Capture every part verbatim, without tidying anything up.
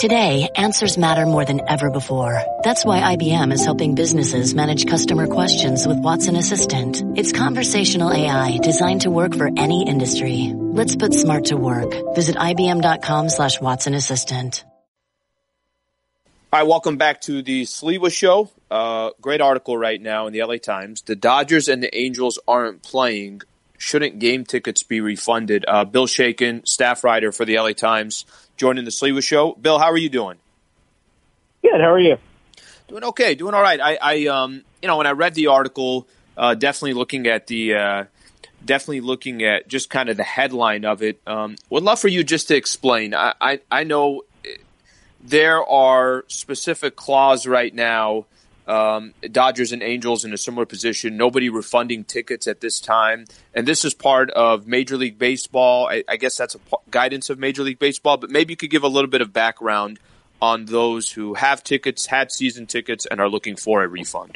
Today, answers matter more than ever before. That's why I B M is helping businesses manage customer questions with Watson Assistant. It's conversational A I designed to work for any industry. Let's put smart to work. Visit ibm.com slash Watson Assistant. All right, welcome back to the Sliwa Show. Uh, great article right now in the L A Times. The Dodgers and the Angels aren't playing. Shouldn't game tickets be refunded? Uh, Bill Shakin, staff writer for the L A Times, joining the Sliwa Show. Bill, how are you doing? Good. How are you? Doing okay. Doing all right. I, I um, you know, when I read the article, uh, definitely looking at the, uh, definitely looking at just kind of the headline of it. Um, would love for you just to explain. I, I, I know there are specific clauses right now. Um, Dodgers and Angels in a similar position. Nobody refunding tickets at this time, and this is part of Major League Baseball. I, I guess that's a p- guidance of Major League Baseball. But maybe you could give a little bit of background on those who have tickets, had season tickets, and are looking for a refund.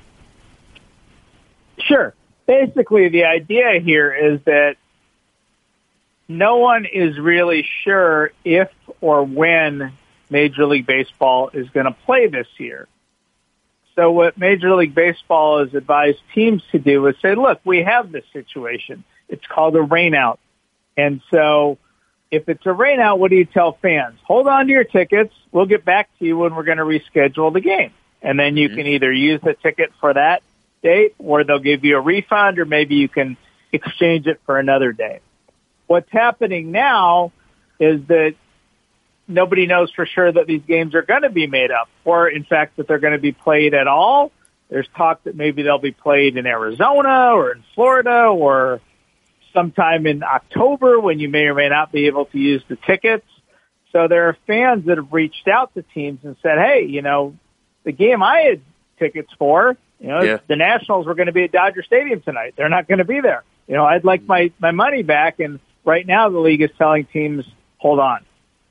Sure. Basically, the idea here is that no one is really sure if or when Major League Baseball is going to play this year. So what Major League Baseball has advised teams to do is say, look, we have this situation. It's called a rainout. And so if it's a rainout, what do you tell fans? Hold on to your tickets. We'll get back to you when we're going to reschedule the game. And then you mm-hmm. can either use the ticket for that date, or they'll give you a refund, or maybe you can exchange it for another day. What's happening now is that nobody knows for sure that these games are going to be made up, or in fact that they're going to be played at all. There's talk that maybe they'll be played in Arizona or in Florida or sometime in October when you may or may not be able to use the tickets. So there are fans that have reached out to teams and said, hey, you know, the game I had tickets for, you know, yeah. the Nationals were going to be at Dodger Stadium tonight. They're not going to be there. You know, I'd like my, my money back. And right now the league is telling teams, hold on.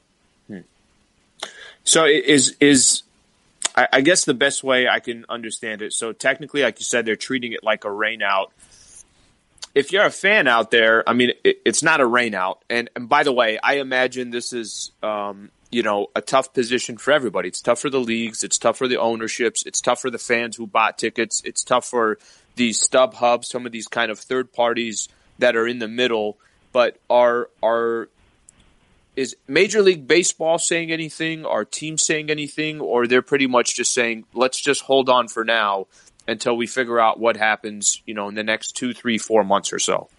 So is is I guess the best way I can understand it. So technically, like you said, they're treating it like a rainout. If you're a fan out there, I mean, it, it's not a rainout. And, and by the way, I imagine this is um, you know a tough position for everybody. It's tough for the leagues. It's tough for the ownerships. It's tough for the fans who bought tickets. It's tough for these stub hubs, some of these kind of third parties that are in the middle. But are are Is Major League Baseball saying anything? Are teams saying anything? Or they're pretty much just saying, let's just hold on for now until we figure out what happens, you know, in the next two, three, four months or so?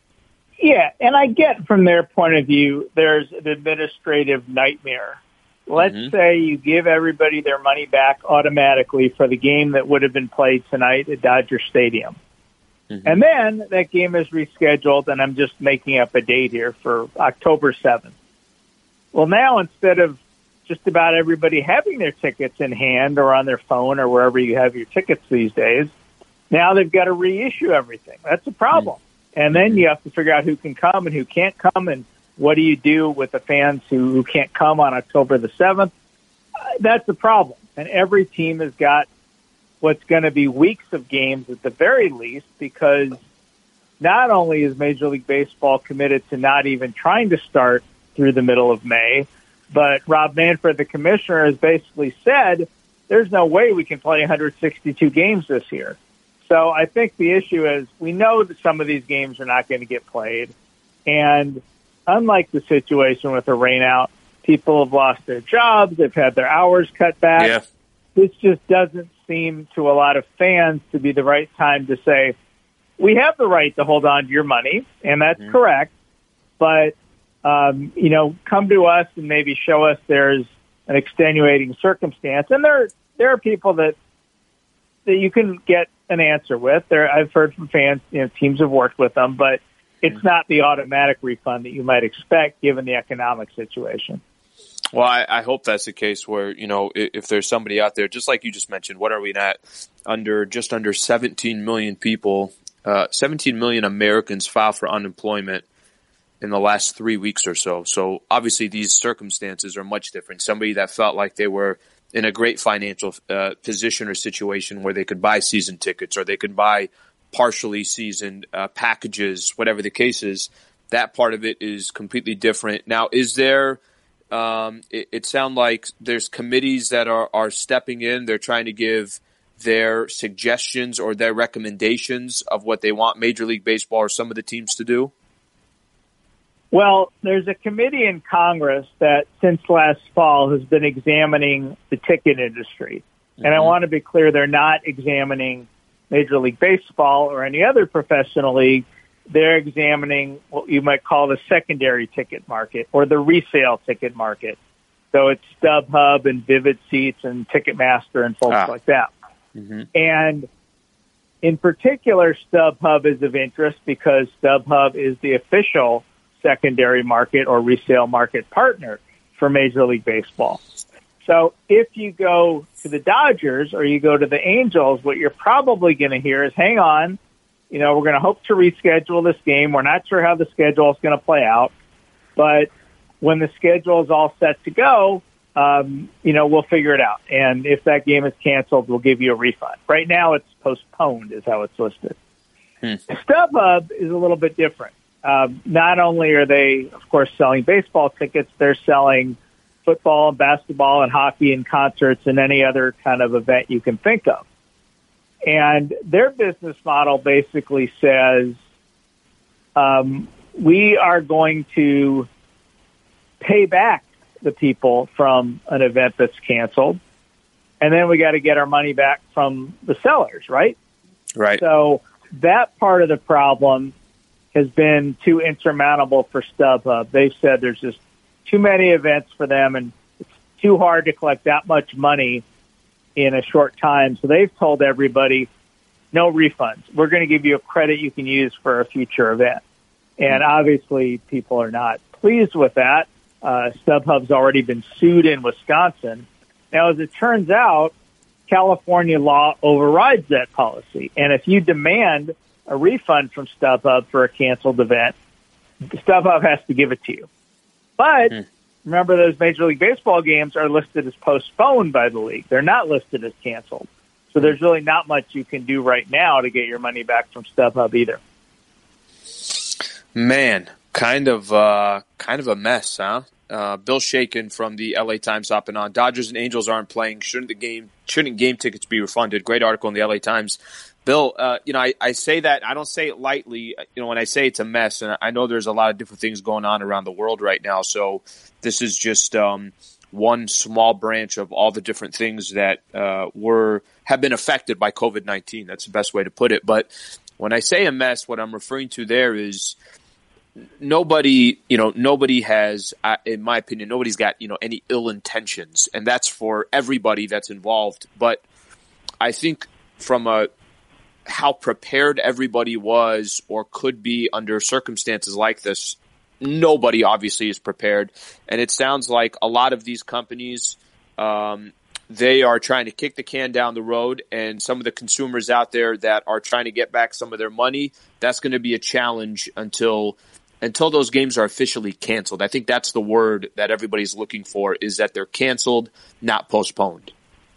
Yeah, and I get from their point of view, there's an administrative nightmare. Let's mm-hmm. say you give everybody their money back automatically for the game that would have been played tonight at Dodger Stadium. Mm-hmm. And then that game is rescheduled, and I'm just making up a date here for October seventh. Well, now instead of just about everybody having their tickets in hand or on their phone or wherever you have your tickets these days, now they've got to reissue everything. That's a problem. Mm-hmm. And then you have to figure out who can come and who can't come, and what do you do with the fans who, who can't come on October the seventh? Uh, that's a problem. And every team has got what's going to be weeks of games at the very least, because not only is Major League Baseball committed to not even trying to start through the middle of May, but Rob Manfred, the commissioner, has basically said there's no way we can play one hundred sixty-two games this year. So I think the issue is we know that some of these games are not going to get played. And unlike the situation with the rainout, people have lost their jobs. They've had their hours cut back. Yeah. This just doesn't seem to a lot of fans to be the right time to say, we have the right to hold on to your money, and that's mm-hmm. correct. But Um, you know, come to us and maybe show us there's an extenuating circumstance. And there, there are people that that you can get an answer with. There, I've heard from fans, you know, teams have worked with them, but it's not the automatic refund that you might expect given the economic situation. Well, I, I hope that's the case where, you know, if, if there's somebody out there, just like you just mentioned, what are we at? Under just under seventeen million people, uh, seventeen million Americans file for unemployment in the last three weeks or so. So obviously these circumstances are much different. Somebody that felt like they were in a great financial uh, position or situation where they could buy season tickets or they could buy partially seasoned uh, packages, whatever the case is, that part of it is completely different. Now, is there Um, it, it sounds like there's committees that are, are stepping in. They're trying to give their suggestions or their recommendations of what they want Major League Baseball or some of the teams to do. Well, there's a committee in Congress that since last fall has been examining the ticket industry. Mm-hmm. And I want to be clear, they're not examining Major League Baseball or any other professional league. They're examining what you might call the secondary ticket market or the resale ticket market. So it's StubHub and Vivid Seats and Ticketmaster and folks ah. like that. Mm-hmm. And in particular, StubHub is of interest because StubHub is the official secondary market or resale market partner for Major League Baseball. So if you go to the Dodgers or you go to the Angels, what you're probably going to hear is, hang on, you know, we're going to hope to reschedule this game. We're not sure how the schedule is going to play out, but when the schedule is all set to go, um, you know, we'll figure it out. And if that game is canceled, we'll give you a refund. Right now it's postponed is how it's listed. Hmm. StubHub is a little bit different. Um, not only are they, of course, selling baseball tickets, they're selling football and basketball and hockey and concerts and any other kind of event you can think of. And their business model basically says, um, we are going to pay back the people from an event that's canceled, and then we got to get our money back from the sellers, right? Right. So that part of the problem has been too insurmountable for StubHub. They've said there's just too many events for them, and it's too hard to collect that much money in a short time. So they've told everybody, no refunds. We're going to give you a credit you can use for a future event. And obviously people are not pleased with that. Uh, StubHub's already been sued in Wisconsin. Now, as it turns out, California law overrides that policy. And if you demand a refund from StubHub for a canceled event, StubHub has to give it to you. But hmm. remember, those Major League Baseball games are listed as postponed by the league. They're not listed as canceled. So there's really not much you can do right now to get your money back from StubHub either. Man, kind of uh, kind of a mess, huh? Uh, Bill Shaken from the L A Times hopping on. Dodgers and Angels aren't playing. Shouldn't the game? Shouldn't game tickets be refunded? Great article in the L A Times. Bill, uh, you know, I, I say that, I don't say it lightly. You know, when I say it's a mess, and I know there's a lot of different things going on around the world right now. So this is just um, one small branch of all the different things that uh, were have been affected by COVID nineteen. That's the best way to put it. But when I say a mess, what I'm referring to there is nobody, you know, nobody has, uh, in my opinion, nobody's got, you know, any ill intentions. And that's for everybody that's involved. But I think from a how prepared everybody was or could be under circumstances like this, nobody obviously is prepared. And it sounds like a lot of these companies, um, they are trying to kick the can down the road, and some of the consumers out there that are trying to get back some of their money, that's going to be a challenge until until those games are officially canceled. I think that's the word that everybody's looking for, is that they're canceled, not postponed.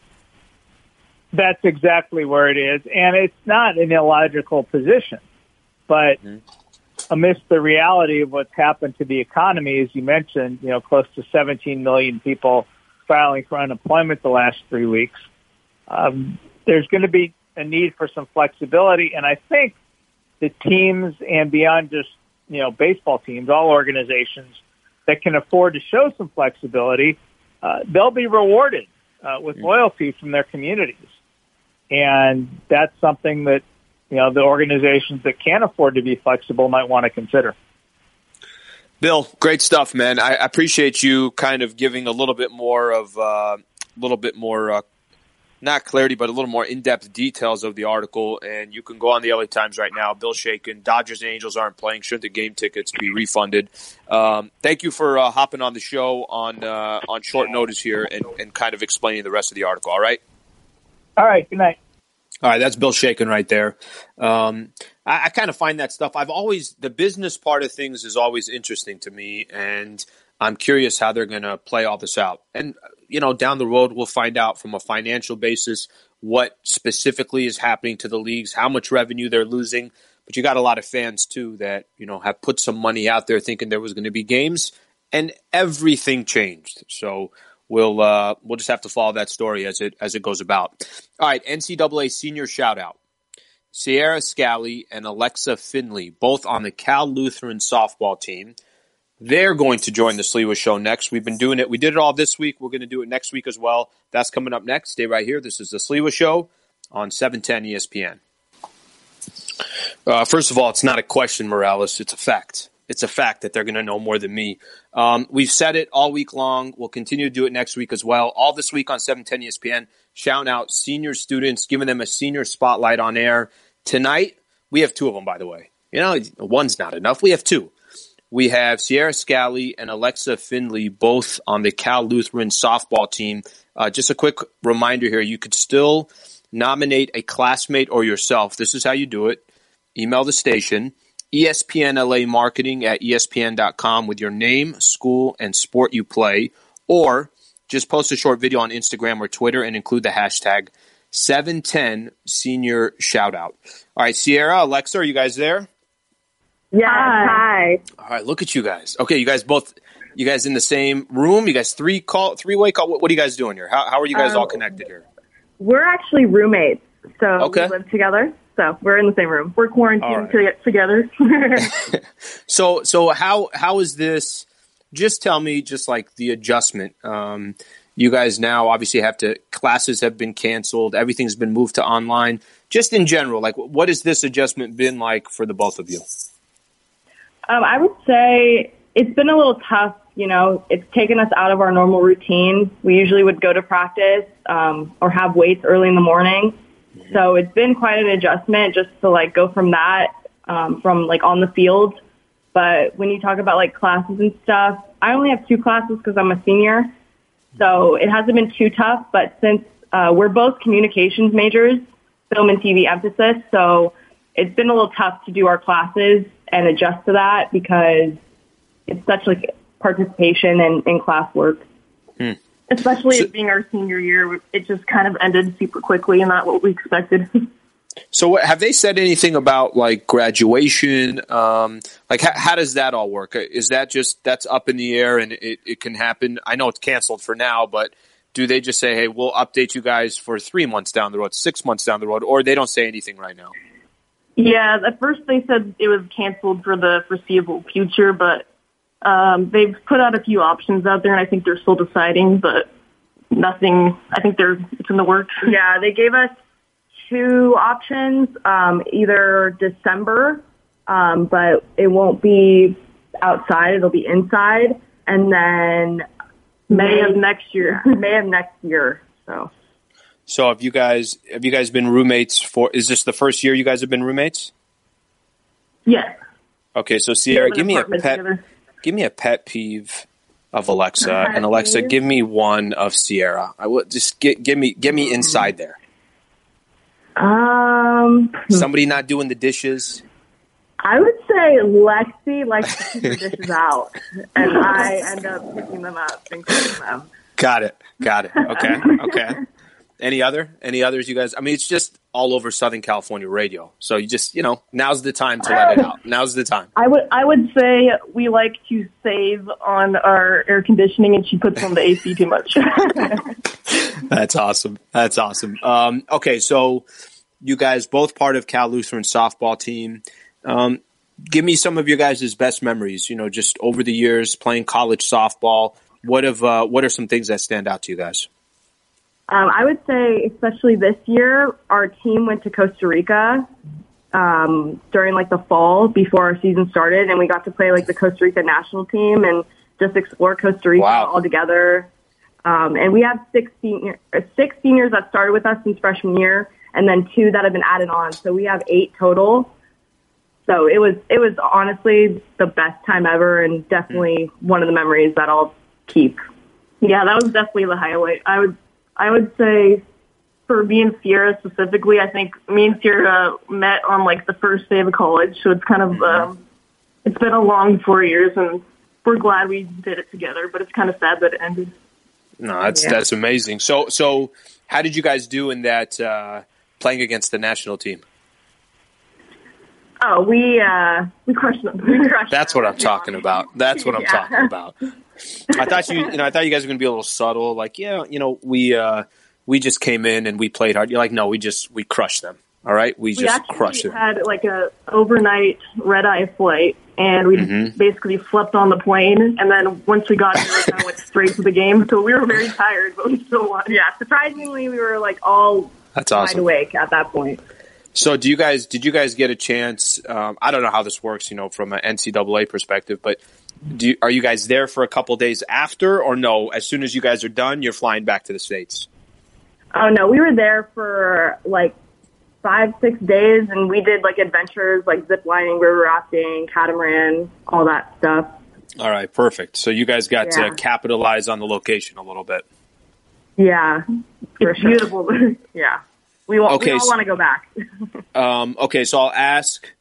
That's exactly where it is, and it's not an illogical position. But mm-hmm. amidst the reality of what's happened to the economy, as you mentioned, you know, close to seventeen million people filing for unemployment the last three weeks, um, there's going to be a need for some flexibility. And I think the teams, and beyond just, you know, baseball teams, all organizations that can afford to show some flexibility, uh, they'll be rewarded uh, with loyalty from their communities. And that's something that, you know, the organizations that can afford to be flexible might want to consider. Bill, great stuff, man. I appreciate you kind of giving a little bit more of a uh, little bit more, uh, not clarity, but a little more in-depth details of the article. And you can go on the L A Times right now. Bill Shaken, Dodgers and Angels aren't playing. Should the game tickets be refunded? Um, thank you for uh, hopping on the show on uh, on short notice here and, and kind of explaining the rest of the article. All right? All right. Good night. All right, that's Bill Shaken right there. Um, I, I kind of find that stuff. I've always, the business part of things is always interesting to me, and I'm curious how they're going to play all this out. And, you know, down the road, we'll find out from a financial basis what specifically is happening to the leagues, how much revenue they're losing. But you got a lot of fans, too, that, you know, have put some money out there thinking there was going to be games, and everything changed. So we'll uh, we'll just have to follow that story as it as it goes about. All right, N C double A senior shout out. Sierra Scally and Alexa Finley, both on the Cal Lutheran softball team. They're going to join the Sliwa Show next. We've been doing it. We did it all this week. We're going to do it next week as well. That's coming up next. Stay right here. This is the Sliwa Show on seven ten E S P N. Uh, first of all, it's not a question, Morales. It's a fact. It's a fact that they're going to know more than me. Um, we've said it all week long. We'll continue to do it next week as well. All this week on seven ten E S P N. Shouting out senior students, giving them a senior spotlight on air. Tonight, we have two of them, by the way. You know, one's not enough. We have two. We have Sierra Scally and Alexa Finley, both on the Cal Lutheran softball team. Uh, just a quick reminder here, you could still nominate a classmate or yourself. This is how you do it. Email the station, E S P N L A marketing at E S P N dot com with your name, school, and sport you play, or just post a short video on Instagram or Twitter and include the hashtag seven ten senior shoutout. All right, Sierra, Alexa, are you guys there? Yeah, hi. All right, look at you guys. Okay, you guys both, you guys in the same room? You guys three call, three-way call? What, what are you guys doing here? How, how are you guys um, all connected here? We're actually roommates, so okay. we live together. So we're in the same room. We're quarantined right. together. so, so how how is this? Just tell me, just like the adjustment. Um, you guys now obviously have to. Classes have been canceled. Everything's been moved to online. Just in general, like what has this adjustment been like for the both of you? Um, I would say it's been a little tough. You know, it's taken us out of our normal routine. We usually would go to practice um, or have weights early in the morning. So it's been quite an adjustment just to like go from that, um, from like on the field. But when you talk about like classes and stuff, I only have two classes because I'm a senior. So it hasn't been too tough. But since uh, we're both communications majors, film and T V emphasis, so it's been a little tough to do our classes and adjust to that because it's such like participation and in class work. Hmm. Especially so, it being our senior year, it just kind of ended super quickly and not what we expected. So what, have they said anything about like graduation? Um, like how, how does that all work? Is that just, that's up in the air and it, it can happen? I know it's canceled for now, but do they just say, hey, we'll update you guys for three months down the road, six months down the road, or they don't say anything right now? Yeah, at first they said it was canceled for the foreseeable future, but Um, they've put out a few options out there, and I think they're still deciding, but nothing. I think they're it's in the works. Yeah, they gave us two options, um, either December, um, but it won't be outside; it'll be inside, and then May, May of next year. May of next year. So, so have you guys have you guys been roommates for? Is this the first year you guys have been roommates? Yes. Okay, so Sierra, give me a pet. Together. Give me a pet peeve of Alexa, and Alexa, give me one of Sierra. I will just get, give me give me inside there. Um, somebody not doing the dishes. I would say Lexi likes to keep the dishes out, and I end up picking them up and cleaning them. Got it. Got it. Okay. Okay. Any other? Any others, you guys? I mean, it's just all over Southern California radio. So you just, you know, now's the time to let it out. Now's the time. I would I would say we like to save on our air conditioning, and she puts on the A C too much. That's awesome. That's awesome. Um, okay, so you guys both part of Cal Lutheran softball team. Um, give me some of your guys' best memories, you know, just over the years playing college softball. What have uh, what are some things that stand out to you guys? Um, I would say, especially this year, our team went to Costa Rica um, during like the fall before our season started, and we got to play like the Costa Rica national team and just explore Costa Rica wow. all together. Um, and we have six, senior, six seniors that started with us since freshman year, and then two that have been added on. So we have eight total. So it was it was honestly the best time ever, and definitely mm. one of the memories that I'll keep. Yeah, that was definitely the highlight. I would. I would say for me and Sierra specifically, I think me and Sierra met on like the first day of college. So it's kind of, um, it's been a long four years and we're glad we did it together, but it's kind of sad that it ended. No, that's, yeah. that's amazing. So, so how did you guys do in that, uh, playing against the national team? Oh, we uh, we crushed them. We crushed That's them. what I'm talking about. That's what I'm Yeah. talking about. I thought you, you know, I thought you guys were going to be a little subtle. Like, yeah, you know, we uh, we just came in and we played hard. You're like, no, we just we crushed them. All right, we, We just crushed actually them. had like a overnight red eye flight, and we Mhm. basically slept on the plane. And then once we got here, we kind of went straight to the game. So we were very tired, but we still won. Yeah, surprisingly, we were like all That's wide awesome. awake at that point. So, do you guys? Did you guys get a chance? Um, I don't know how this works, you know, from an N C double A perspective, but do you, are you guys there for a couple days after, or no? As soon as you guys are done, you're flying back to the States. Oh no, we were there for like five, six days, and we did like adventures like zip lining, river rafting, catamaran, all that stuff. All right, perfect. So you guys got Yeah. to capitalize on the location a little bit. Yeah, for It's sure. beautiful. Yeah, we, wa- Okay, we all so- want to go back. Um, okay, so I'll ask.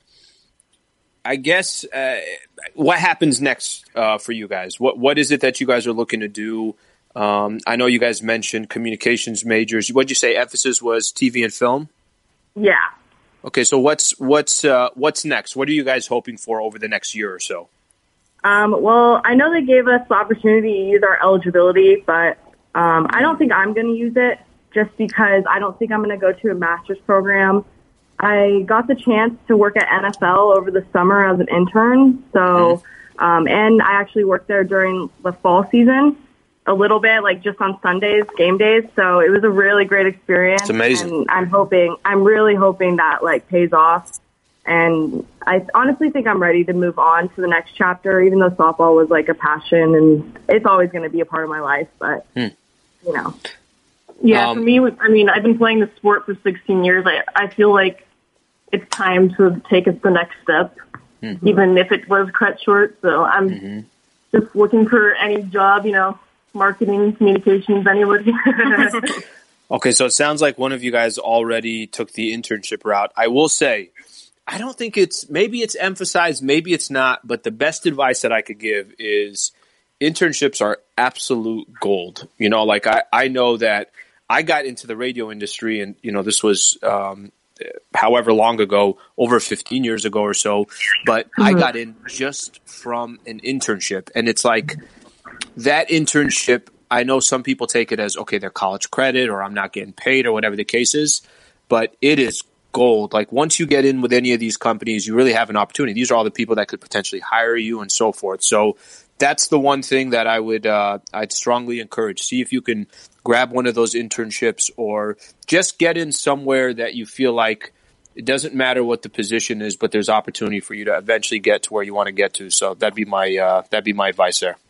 I guess uh, what happens next uh, for you guys? What what is it that you guys are looking to do? Um, I know you guys mentioned communications majors. What'd you say? Emphasis was T V and film. Yeah. Okay, so what's what's uh, what's next? What are you guys hoping for over the next year or so? Um, well, I know they gave us the opportunity to use our eligibility, but um, I don't think I'm going to use it just because I don't think I'm going to go to a master's program. I got the chance to work at N F L over the summer as an intern, so um, and I actually worked there during the fall season a little bit, like just on Sundays, game days. So it was a really great experience. It's amazing. And I'm hoping, I'm really hoping that like pays off. And I honestly think I'm ready to move on to the next chapter, even though softball was like a passion and it's always going to be a part of my life. But, Hmm. you know, Yeah, Um, for me, I mean, I've been playing the sport for sixteen years. I, I feel like it's time to take us the next step, Mm-hmm. even if it was cut short. So I'm Mhm. just looking for any job, you know, marketing, communications, anybody. Okay, so it sounds like one of you guys already took the internship route. I will say, I don't think it's, maybe it's emphasized, maybe it's not, but the best advice that I could give is internships are absolute gold. You know, like I, I know that I got into the radio industry and, you know, this was um, however long ago, over fifteen years ago or so, but I got in just from an internship. And it's like that internship, I know some people take it as, okay, they're college credit or I'm not getting paid or whatever the case is, but it is gold. Like once you get in with any of these companies, you really have an opportunity. These are all the people that could potentially hire you and so forth. So that's the one thing that I would, uh, I'd strongly encourage. See if you can grab one of those internships or just get in somewhere that you feel like it doesn't matter what the position is, but there's opportunity for you to eventually get to where you want to get to. So that'd be my, uh, that'd be my advice there.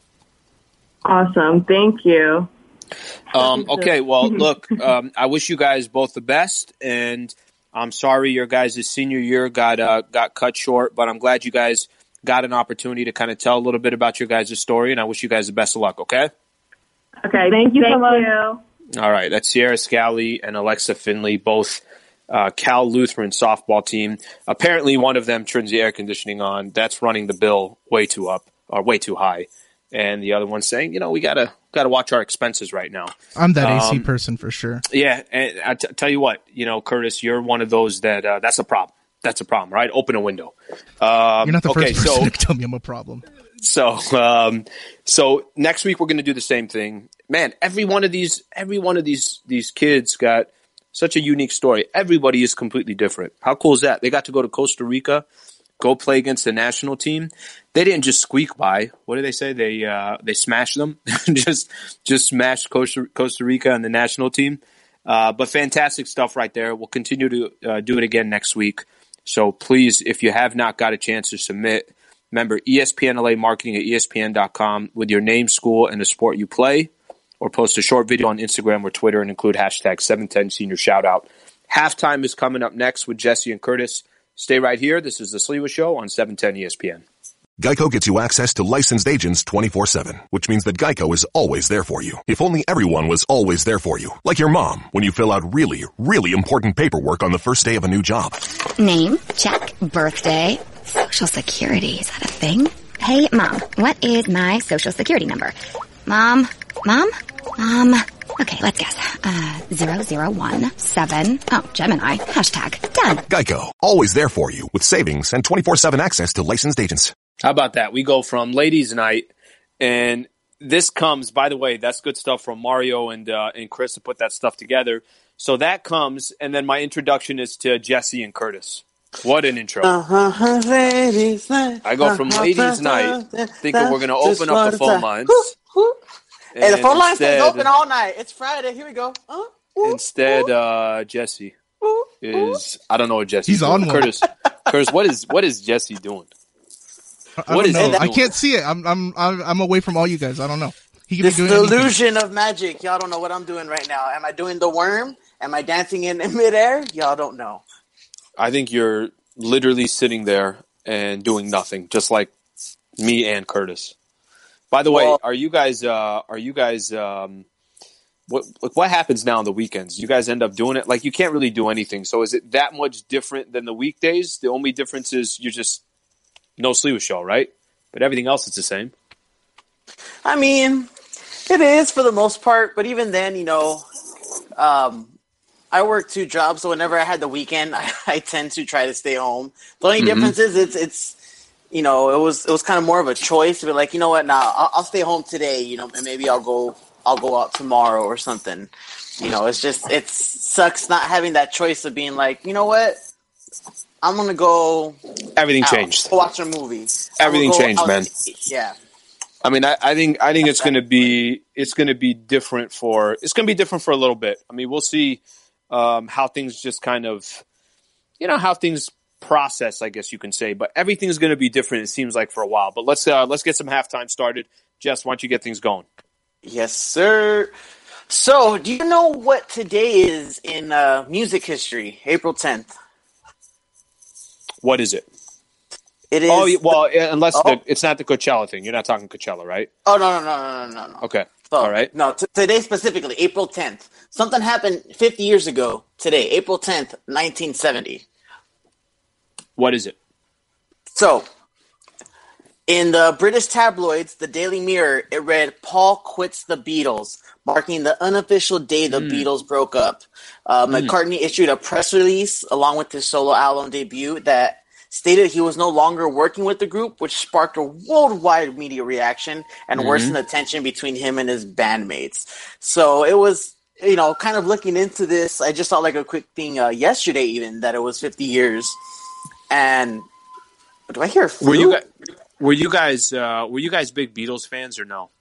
awesome. Thank you. Um, okay, well, look, um, I wish you guys both the best, and I'm sorry your guys' senior year got uh, got cut short, but I'm glad you guys got an opportunity to kind of tell a little bit about your guys' story, and I wish you guys the best of luck, okay? Okay. Thank you so Thank much. you. All right, that's Sierra Scally and Alexa Finley, both uh, Cal Lutheran softball team. Apparently one of them turns the air conditioning on. That's running the bill way too up, or way too high. And the other one's saying, you know, we gotta gotta watch our expenses right now. I'm that A C Um, person for sure. Yeah, and I t- tell you what, you know, Curtis, you're one of those that uh, that's a problem. That's a problem, right? Open a window. Um, You're not the okay, first person so to tell me I'm a problem. so um, so next week we're going to do the same thing. Man, every one of these, every one of these these kids got such a unique story. Everybody is completely different. How cool is that? They got to go to Costa Rica, go play against the national team. They didn't just squeak by. What do they say? They uh, they smashed them. just just smashed Costa, Costa Rica and the national team. Uh, but fantastic stuff right there. We'll continue to uh, do it again next week. So please, if you have not got a chance to submit, remember E S P N L A marketing at E S P N dot com with your name, school, and the sport you play, or post a short video on Instagram or Twitter and include hashtag seven ten senior shoutout. Halftime is coming up next with Jesse and Curtis. Stay right here. This is the Sliwa Show on seven ten E S P N. Geico gets you access to licensed agents twenty-four seven, which means that Geico is always there for you. If only everyone was always there for you. Like your mom, when you fill out really, really important paperwork on the first day of a new job. Name, check. Birthday, social security, is that a thing? Hey, Mom, what is my social security number? Mom, Mom, Mom, Okay, let's guess. Uh, zero, zero, one, seven. Oh, Gemini. Hashtag done. Geico. Always there for you with savings and twenty-four seven access to licensed agents. How about that? We go from ladies' night, and this comes, by the way, that's good stuff from Mario and uh, and Chris to put that stuff together. So that comes, and then my introduction is to Jesse and Curtis. What an intro. Uh-huh, ladies night. I go from ladies' night, thinking we're going to open up the phone lines. Hey, the phone line stays instead- open all night. It's Friday. Here we go. Uh, ooh, Instead, ooh, uh, Jesse ooh, is, I don't know what Jesse's He's doing. on one. Curtis, Curtis, what is, what is Jesse doing? I What don't is know. he I doing? can't see it. I'm I'm I'm I'm away from all you guys. I don't know. He could This be doing anything. delusion of magic. Y'all don't know what I'm doing right now. Am I doing the worm? Am I dancing in midair? Y'all don't know. I think you're literally sitting there and doing nothing, just like me and Curtis. By the way, Well- are you guys, uh, are you guys, um, what, like, what happens now on the weekends? You guys end up doing it? Like, you can't really do anything. So is it that much different than the weekdays? The only difference is you just, no sleeve show, right? But everything else is the same. I mean, it is for the most part, but even then, you know, um, I work two jobs, so whenever I had the weekend, I, I tend to try to stay home. The only Mhm. difference is it's it's you know it was it was kind of more of a choice to be like, you know what, now I'll, I'll stay home today, you know, and maybe I'll go I'll go out tomorrow or something. You know, it's just it sucks not having that choice of being like, you know what, I'm gonna go. Everything out, changed. go watch a movie. I'm Everything gonna go changed, out man. to eat. Yeah. I mean, I, I think I think it's going to be it's going to be different for it's going to be different for a little bit. I mean, we'll see um, how things just kind of, you know, how things process, I guess you can say. But everything's going to be different. It seems like for a while. But let's uh, let's get some halftime started. Jess, why don't you get things going? Yes, sir. So, do you know what today is in uh, music history? April tenth. What is it? It is. Oh, yeah, well, uh, unless Oh. the, it's not the Coachella thing. You're not talking Coachella, right? Oh no no no no no no no. Okay. So, All right. No, t- today specifically, April tenth. Something happened fifty years ago today, April tenth, nineteen seventy. What is it? So, in the British tabloids, the Daily Mirror, it read, Paul quits the Beatles, marking the unofficial day the Mm. Beatles broke up. Uh, McCartney issued a press release along with his solo album debut that stated he was no longer working with the group, which sparked a worldwide media reaction and Mhm. worsened the tension between him and his bandmates. So it was, you know, kind of looking into this, I just saw like a quick thing uh, yesterday even, that it was fifty years. And do I hear a flute? Were you guys, were you guys uh, were you guys big Beatles fans or no?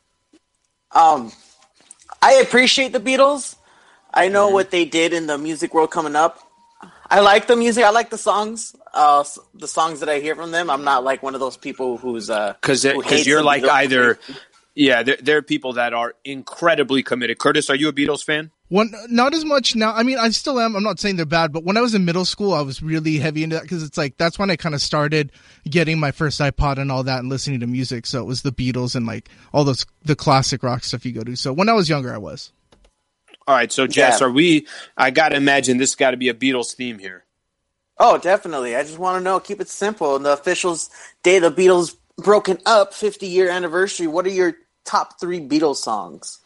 Um, I appreciate the Beatles. I know Mhm. what they did in the music world coming up. I like the music. I like the songs. Uh, s- the songs that I hear from them. I'm not like one of those people who's uh Because who because hates you're the like Beatles. either yeah, there, there are people that are incredibly committed. Curtis, are you a Beatles fan? One, not as much now. I mean, I still am. I'm not saying they're bad, but when I was in middle school, I was really heavy into that because it's like that's when I kind of started getting my first iPod and all that and listening to music. So it was the Beatles and like all those the classic rock stuff you go to. So when I was younger, I was. All right, so Jess, Yeah. are we? I gotta imagine this got to be a Beatles theme here. Oh, definitely. I just want to know. Keep it simple. The officials day the Beatles broken up, fifty year anniversary. What are your top three Beatles songs?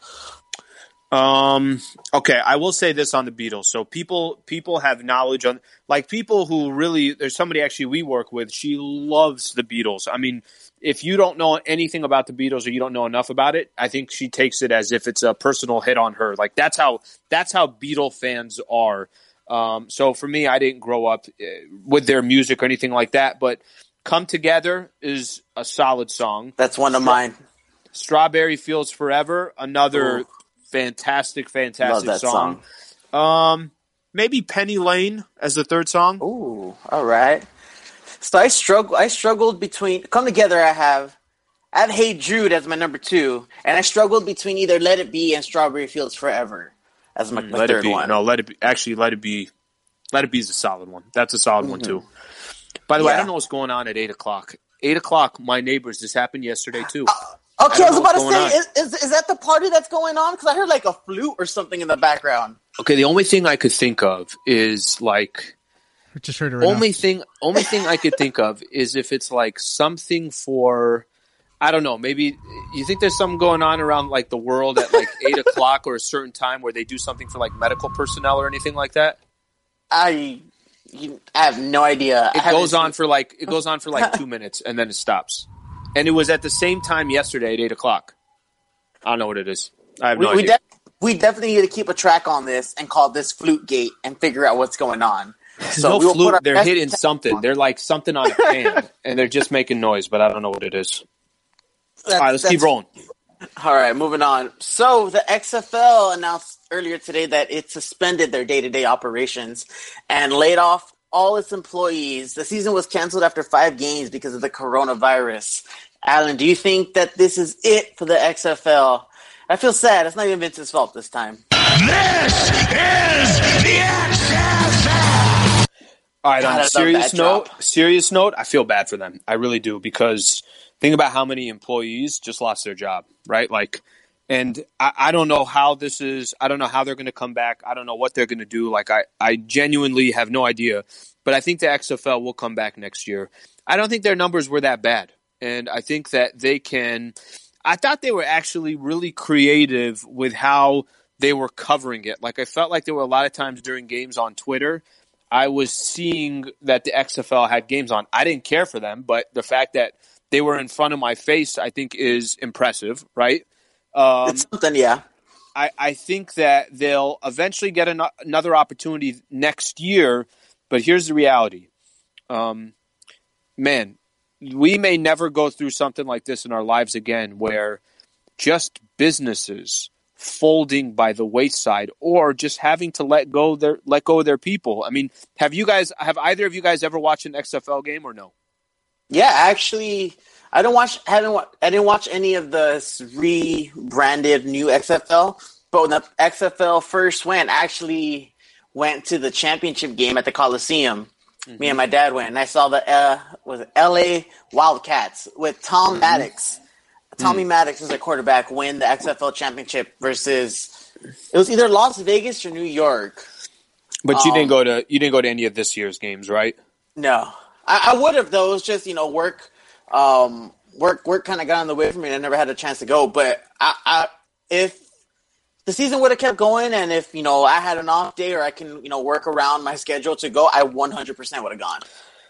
Um. Okay, I will say this on the Beatles. So people people have knowledge on like people who really. There's somebody actually we work with. She loves the Beatles. I mean, if you don't know anything about the Beatles or you don't know enough about it, I think she takes it as if it's a personal hit on her. Like that's how that's how Beatle fans are. Um. So for me, I didn't grow up uh, with their music or anything like that. But "Come Together" is a solid song. That's one of mine. "Strawberry Fields Forever," another. Ooh. Fantastic, Love fantastic that song. Um, maybe "Penny Lane" as the third song. Ooh, all right. So I struggle. I struggled between "Come Together." I have, I have "Hey Jude" as my number two, and I struggled between either "Let It Be" and "Strawberry Fields Forever" as my, my Let third it be. one. No, let it be. Actually, let it be. Let it be is a solid one. That's a solid one too. By the way, I Yeah. don't know what's going on at eight o'clock. Eight o'clock. My neighbors. This happened yesterday too. Okay, I I, don't was know about to what's going say, is, is is that the party that's going on? Because I heard like a flute or something in the background. Okay, the only thing I could think of is like I just heard it right only thing. Only thing I could think of is if it's like something for. I don't know. Maybe you think there's something going on around like the world at like eight o'clock or a certain time where they do something for like medical personnel or anything like that? I, you, I have no idea. It goes on for like it goes on for like two minutes and then it stops. And it was at the same time yesterday at eight o'clock. I don't know what it is. I have no we, we idea. De- we definitely need to keep a track on this and call this Flute Gate and figure out what's going on. So no we will flute. put They're best hitting attention something. on. They're like something on a pan, and they're just making noise, but I don't know what it is. That's, All right, let's keep rolling. All right, moving on. So the X F L announced earlier today that it suspended their day-to-day operations and laid off all its employees. The season was canceled after five games because of the coronavirus. Alan, do you think that this is it for the X F L? I feel sad. It's not even Vince's fault this time. This is the X F L! All right, God, on I a love serious that note, drop. serious note, I feel bad for them. I really do, because think about how many employees just lost their job, right? Like, and I, I don't know how this is. I don't know how they're going to come back. I don't know what they're going to do. Like, I, I genuinely have no idea. But I think the X F L will come back next year. I don't think their numbers were that bad. And I think that they can – I thought they were actually really creative with how they were covering it. Like, I felt like there were a lot of times during games on Twitter – I was seeing that the X F L had games on. I didn't care for them, but the fact that they were in front of my face, I think, is impressive, right? Um, It's something, yeah. I, I think that they'll eventually get an, another opportunity next year, but here's the reality. Um, man, we may never go through something like this in our lives again, where just businesses folding by the wayside or just having to let go their let go of their people. I mean, have you guys have either of you guys ever watched an X F L game or no? Yeah, actually, I don't watch. Haven't wa- I didn't watch any of the rebranded new X F L. But when the X F L first went, I actually went to the championship game at the Coliseum. Mm-hmm. Me and my dad went, and I saw the uh, was it L A Wildcats with Tom mm-hmm. Maddox. Tommy mm. Maddox is a quarterback win the X F L championship versus it was either Las Vegas or New York. But um, you didn't go to you didn't go to any of this year's games, right? No, I, I would have though. It was just you know work, um, work, work kind of got in the way for me, and I never had a chance to go. But I, I if the season would have kept going, and if you know I had an off day or I can you know work around my schedule to go, I one hundred percent would have gone.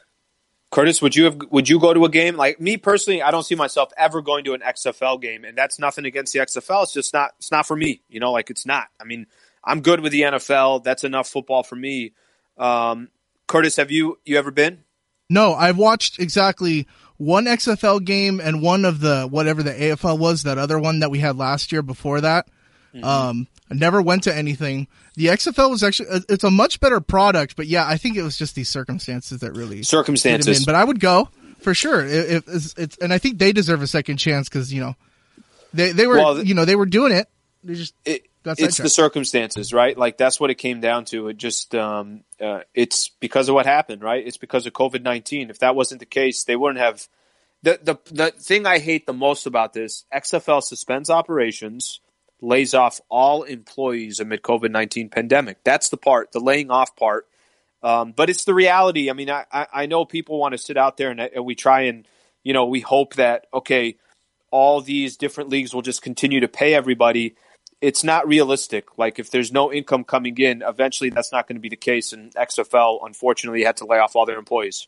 Curtis, would you have? Would you go to a game? Like me personally, I don't see myself ever going to an X F L game, and that's nothing against the X F L. It's just not. It's not for me. You know, like it's not. I mean, I'm good with the N F L. That's enough football for me. Um, Curtis, have you you ever been? No, I've watched exactly one X F L game and one of the whatever the A F L was, that other one that we had last year before that. Mm-hmm. Um, I never went to anything. The X F L was actually, it's a much better product, but yeah, I think it was just these circumstances that really circumstances. But I would go for sure. If it's, it's, and I think they deserve a second chance because you know they they were well, you know they were doing it. They just it, it's the circumstances, right? Like that's what it came down to. It just um, uh, it's because of what happened, right? It's because of COVID nineteen. If that wasn't the case, they wouldn't have. The the the thing I hate the most about this, X F L suspends operations, lays off all employees amid COVID nineteen pandemic. That's the part, the laying off part. Um, but it's the reality. I mean, I, I know people want to sit out there and, and we try and, you know, we hope that, okay, all these different leagues will just continue to pay everybody. It's not realistic. Like if there's no income coming in, eventually that's not going to be the case. And X F L, unfortunately, had to lay off all their employees.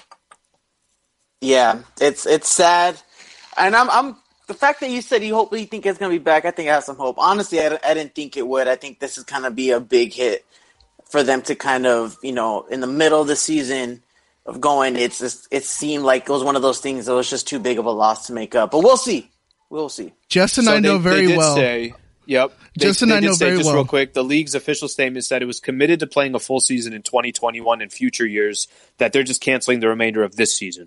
Yeah, it's it's sad. And I'm I'm the fact that you said you hope you think it's going to be back, I think I have some hope. Honestly, I, I didn't think it would. I think this is going to be a big hit for them to kind of, you know, in the middle of the season of going, it's just, it seemed like it was one of those things that was just too big of a loss to make up. But we'll see. We'll see. Justin, so I know they, very they did well. Say, yep. They, Justin, they I did know say, very just well. real quick, the league's official statement said it was committed to playing a full season in twenty twenty-one and future years, that they're just canceling the remainder of this season.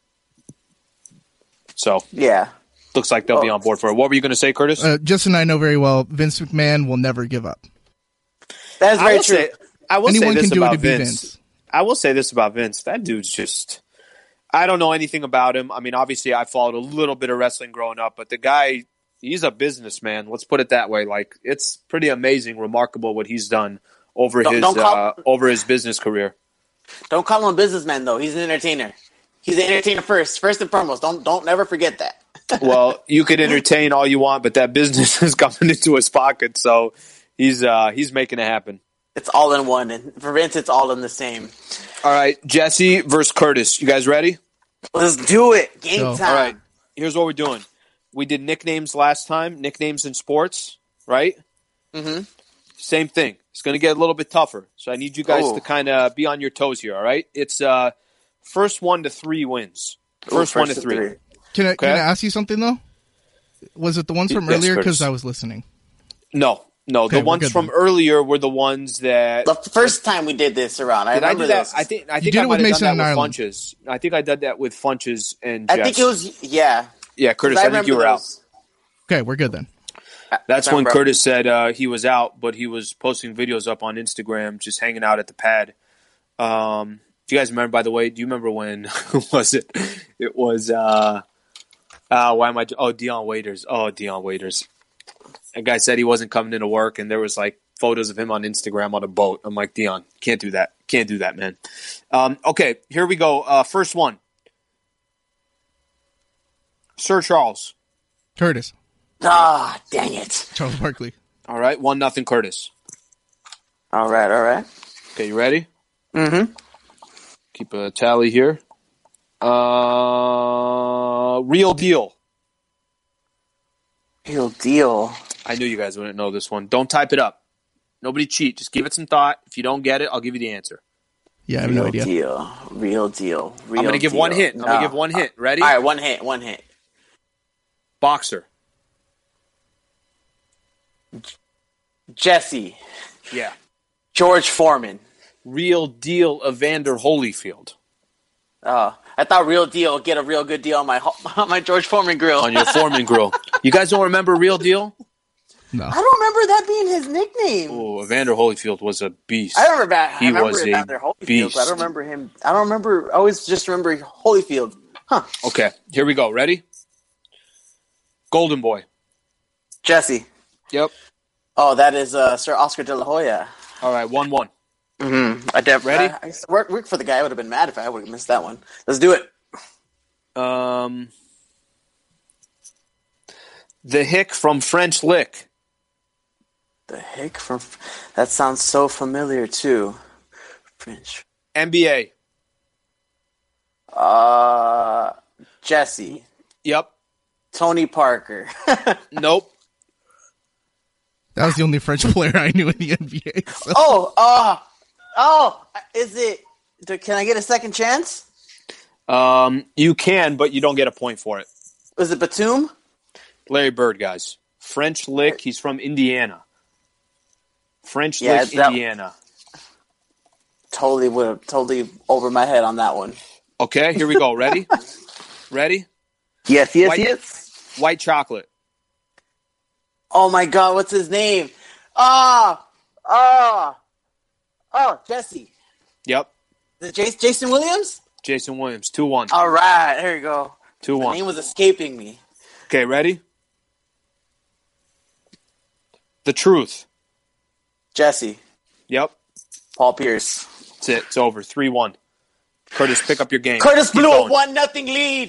So yeah, looks like they'll oh. be on board for it. What were you going to say, Curtis? Uh, Justin, I know very well. Vince McMahon will never give up. That's very I will true. Say, I will Anyone say this can do about it to be Vince. Vince. I will say this about Vince. That dude's just. I don't know anything about him. I mean, obviously, I followed a little bit of wrestling growing up, but the guy, he's a businessman. Let's put it that way. Like, it's pretty amazing, remarkable what he's done over don't, his don't call, uh, over his business career. Don't call him a businessman, though. He's an entertainer. He's an entertainer first, first and foremost. Don't don't never forget that. Well, you could entertain all you want, but that business is coming into his pocket, so he's uh, he's making it happen. It's all in one, and for Vince, it's all in the same. All right, Jesse versus Curtis. You guys ready? Let's do it. Game Go. time. All right, here's what we're doing. We did nicknames last time, nicknames in sports, right? Mm-hmm. Same thing. It's going to get a little bit tougher, so I need you guys Oh. to kind of be on your toes here, all right? It's uh, first one to three wins. First, Ooh, one to first to three. three. Can I Okay. can I ask you something though? Was it the ones from Yes, earlier? Because Curtis. I was listening. No, no. Okay, the we're ones good from then. earlier were the ones that... The first time we did this around, I Did I remember do that? those. I think I You think did I it might with have Mason done and that with Ireland. Funches. I think I did that with Funches and I Jess. think it was, yeah. Yeah, Curtis, I I, think remember you were out. those. Okay, we're good then. That's I when remember- Curtis said uh, he was out, but he was posting videos up on Instagram, just hanging out at the pad. Um, if you guys remember, by the way, do you remember when, who was it? It was, uh, uh, why am I, oh, Dion Waiters. Oh, Dion Waiters. A guy said he wasn't coming into work, and there was like photos of him on Instagram on a boat. I'm like, Dion, can't do that. Can't do that, man. Um, okay, here we go. Uh, first one. Sir Charles. Curtis. Ah, dang it. Charles Barkley. All right, one nothing Curtis. All right, all right. Okay, you ready? Mm-hmm. Keep a tally here. Uh, real deal. Real deal. I knew you guys wouldn't know this one. Don't type it up. Nobody cheat. Just give it some thought. If you don't get it, I'll give you the answer. Yeah, I have Real no idea. deal. Real deal. Real I'm going to give deal. one hint. I'm going No. to give one hint. Ready? All right, one hint, one hint. Boxer. Jesse. Yeah. George Foreman. Real deal Evander Holyfield. Uh, I thought real deal get a real good deal on my on my George Foreman grill. On your Foreman grill. You guys don't remember real deal? No. I don't remember that being his nickname. Oh, Evander Holyfield was a beast. I don't remember that. He I remember was a Evander Holyfield, beast. but I don't remember him. I don't remember. I always just remember Holyfield. Huh. Okay, here we go. Ready? Golden Boy. Jesse. Yep. Oh, that is uh, Sir Oscar De La Hoya. All right, one one. Mm-hmm. I def- Ready? I, I used to work, work for the guy. I would have been mad if I would have missed that one. Let's do it. Um, the hick from French Lick. The hick from that sounds so familiar too. French. N B A. Uh, Jesse. Yep. Tony Parker. Nope. That was the only French player I knew in the N B A. So. oh, uh, oh, is it? do- Can I get a second chance? Um, you can, but you don't get a point for it. Was it Batum? Larry Bird, guys. French Lick. He's from Indiana. French Yeah, Lick, that- Indiana. Totally would have totally over my head on that one. Okay, here we go. Ready? Ready? Yes, yes, White- yes. White chocolate. Oh my God, what's his name? Ah, ah, oh, Jesse. Yep. The Jason, Jason Williams. Jason Williams. two one. All right, there you go. two The one. name was escaping me. Okay, ready? The truth. Jesse. Yep. Paul Pierce. That's it. It's over. three one. Curtis, pick up your game. Curtis Keep blew a going. one nothing lead.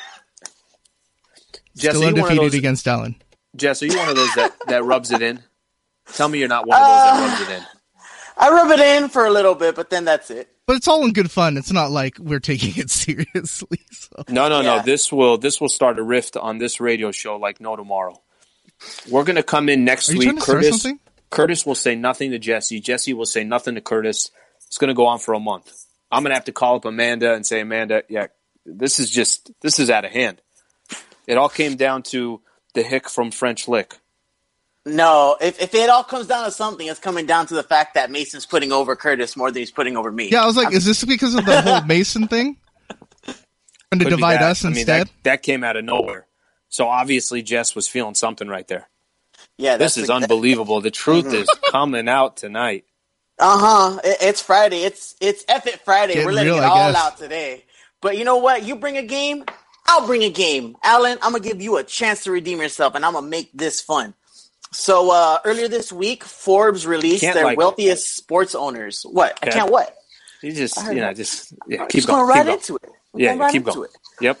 Jess, Still are you one of undefeated those, against Allen. Jess, are you one of those that, that rubs it in? Tell me you're not one of those that rubs it in. I rub it in for a little bit, but then that's it. But it's all in good fun. It's not like we're taking it seriously. So. No, no, Yeah. no. This will this will start a rift on this radio show like no tomorrow. We're gonna come in next Are you week. trying to start Curtis something? Curtis will say nothing to Jesse. Jesse will say nothing to Curtis. It's gonna go on for a month. I'm gonna have to call up Amanda and say, Amanda, yeah, this is just this is out of hand. It all came down to the hick from French Lick. No, if if it all comes down to something, it's coming down to the fact that Mason's putting over Curtis more than he's putting over me. Yeah, I was like, is this because of the whole Mason thing? And to Could be divide that. us I mean, instead? that, that came out of nowhere. So obviously Jess was feeling something right there. yeah, This that's is unbelievable. The truth is coming out tonight. Uh huh. It, it's Friday. It's it's F it Friday. Getting We're letting real, it I all guess. out today. But you know what? You bring a game, I'll bring a game. Alan, I'm gonna give you a chance to redeem yourself, and I'm gonna make this fun. So uh, earlier this week, Forbes released Can't their like- wealthiest sports owners. What? I Okay. can't what? You just, I heard you know, that. just yeah, I'm keep just going. going right keep into it. I'm Yeah, going right keep into going. it. Yep.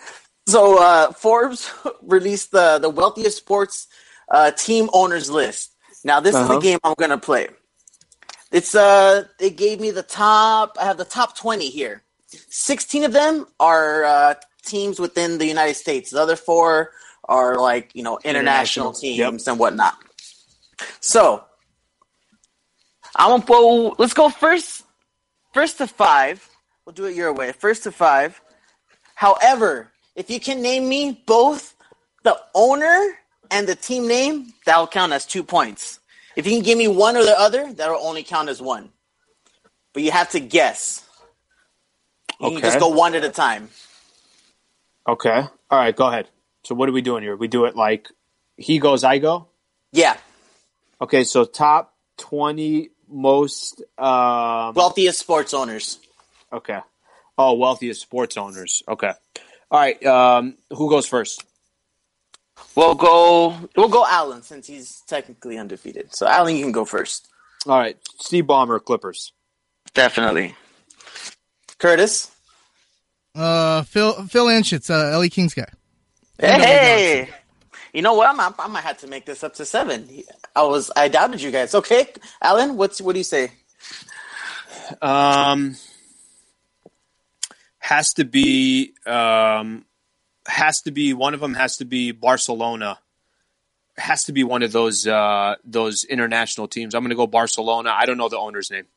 So uh, Forbes released the the wealthiest sports uh, team owners list. Now this uh-huh. is the game I'm gonna play. It's uh, they gave me the top. I have the top twenty here. Sixteen of them are uh, teams within the United States. The other four are like you know international, international. teams yep. and whatnot. So I'm gonna go. Let's go first. First to five. We'll do it your way. First to five. However, if you can name me both the owner and the team name, that'll count as two points. If you can give me one or the other, that'll only count as one. But you have to guess. You okay. can just go one at a time. Okay. All right, go ahead. So what are we doing here? We do it like he goes, I go? Yeah. Okay, so top twenty most... Um... wealthiest sports owners. Okay. Oh, wealthiest sports owners. Okay. All right. Um, who goes first? We'll go. We'll go Allen since he's technically undefeated. So Allen, you can go first. All right. Steve Ballmer, Clippers. Definitely. Curtis. Uh, Phil Phil Anschutz, uh, L A Kings guy. Hey, you know what? I'm, I, I might have to make this up to seven. I was. I doubted you guys. Okay, Allen. What's what do you say? Um. Has to be, um, has to be one of them. Has to be Barcelona. Has to be one of those uh, those international teams. I'm going to go Barcelona. I don't know the owner's name.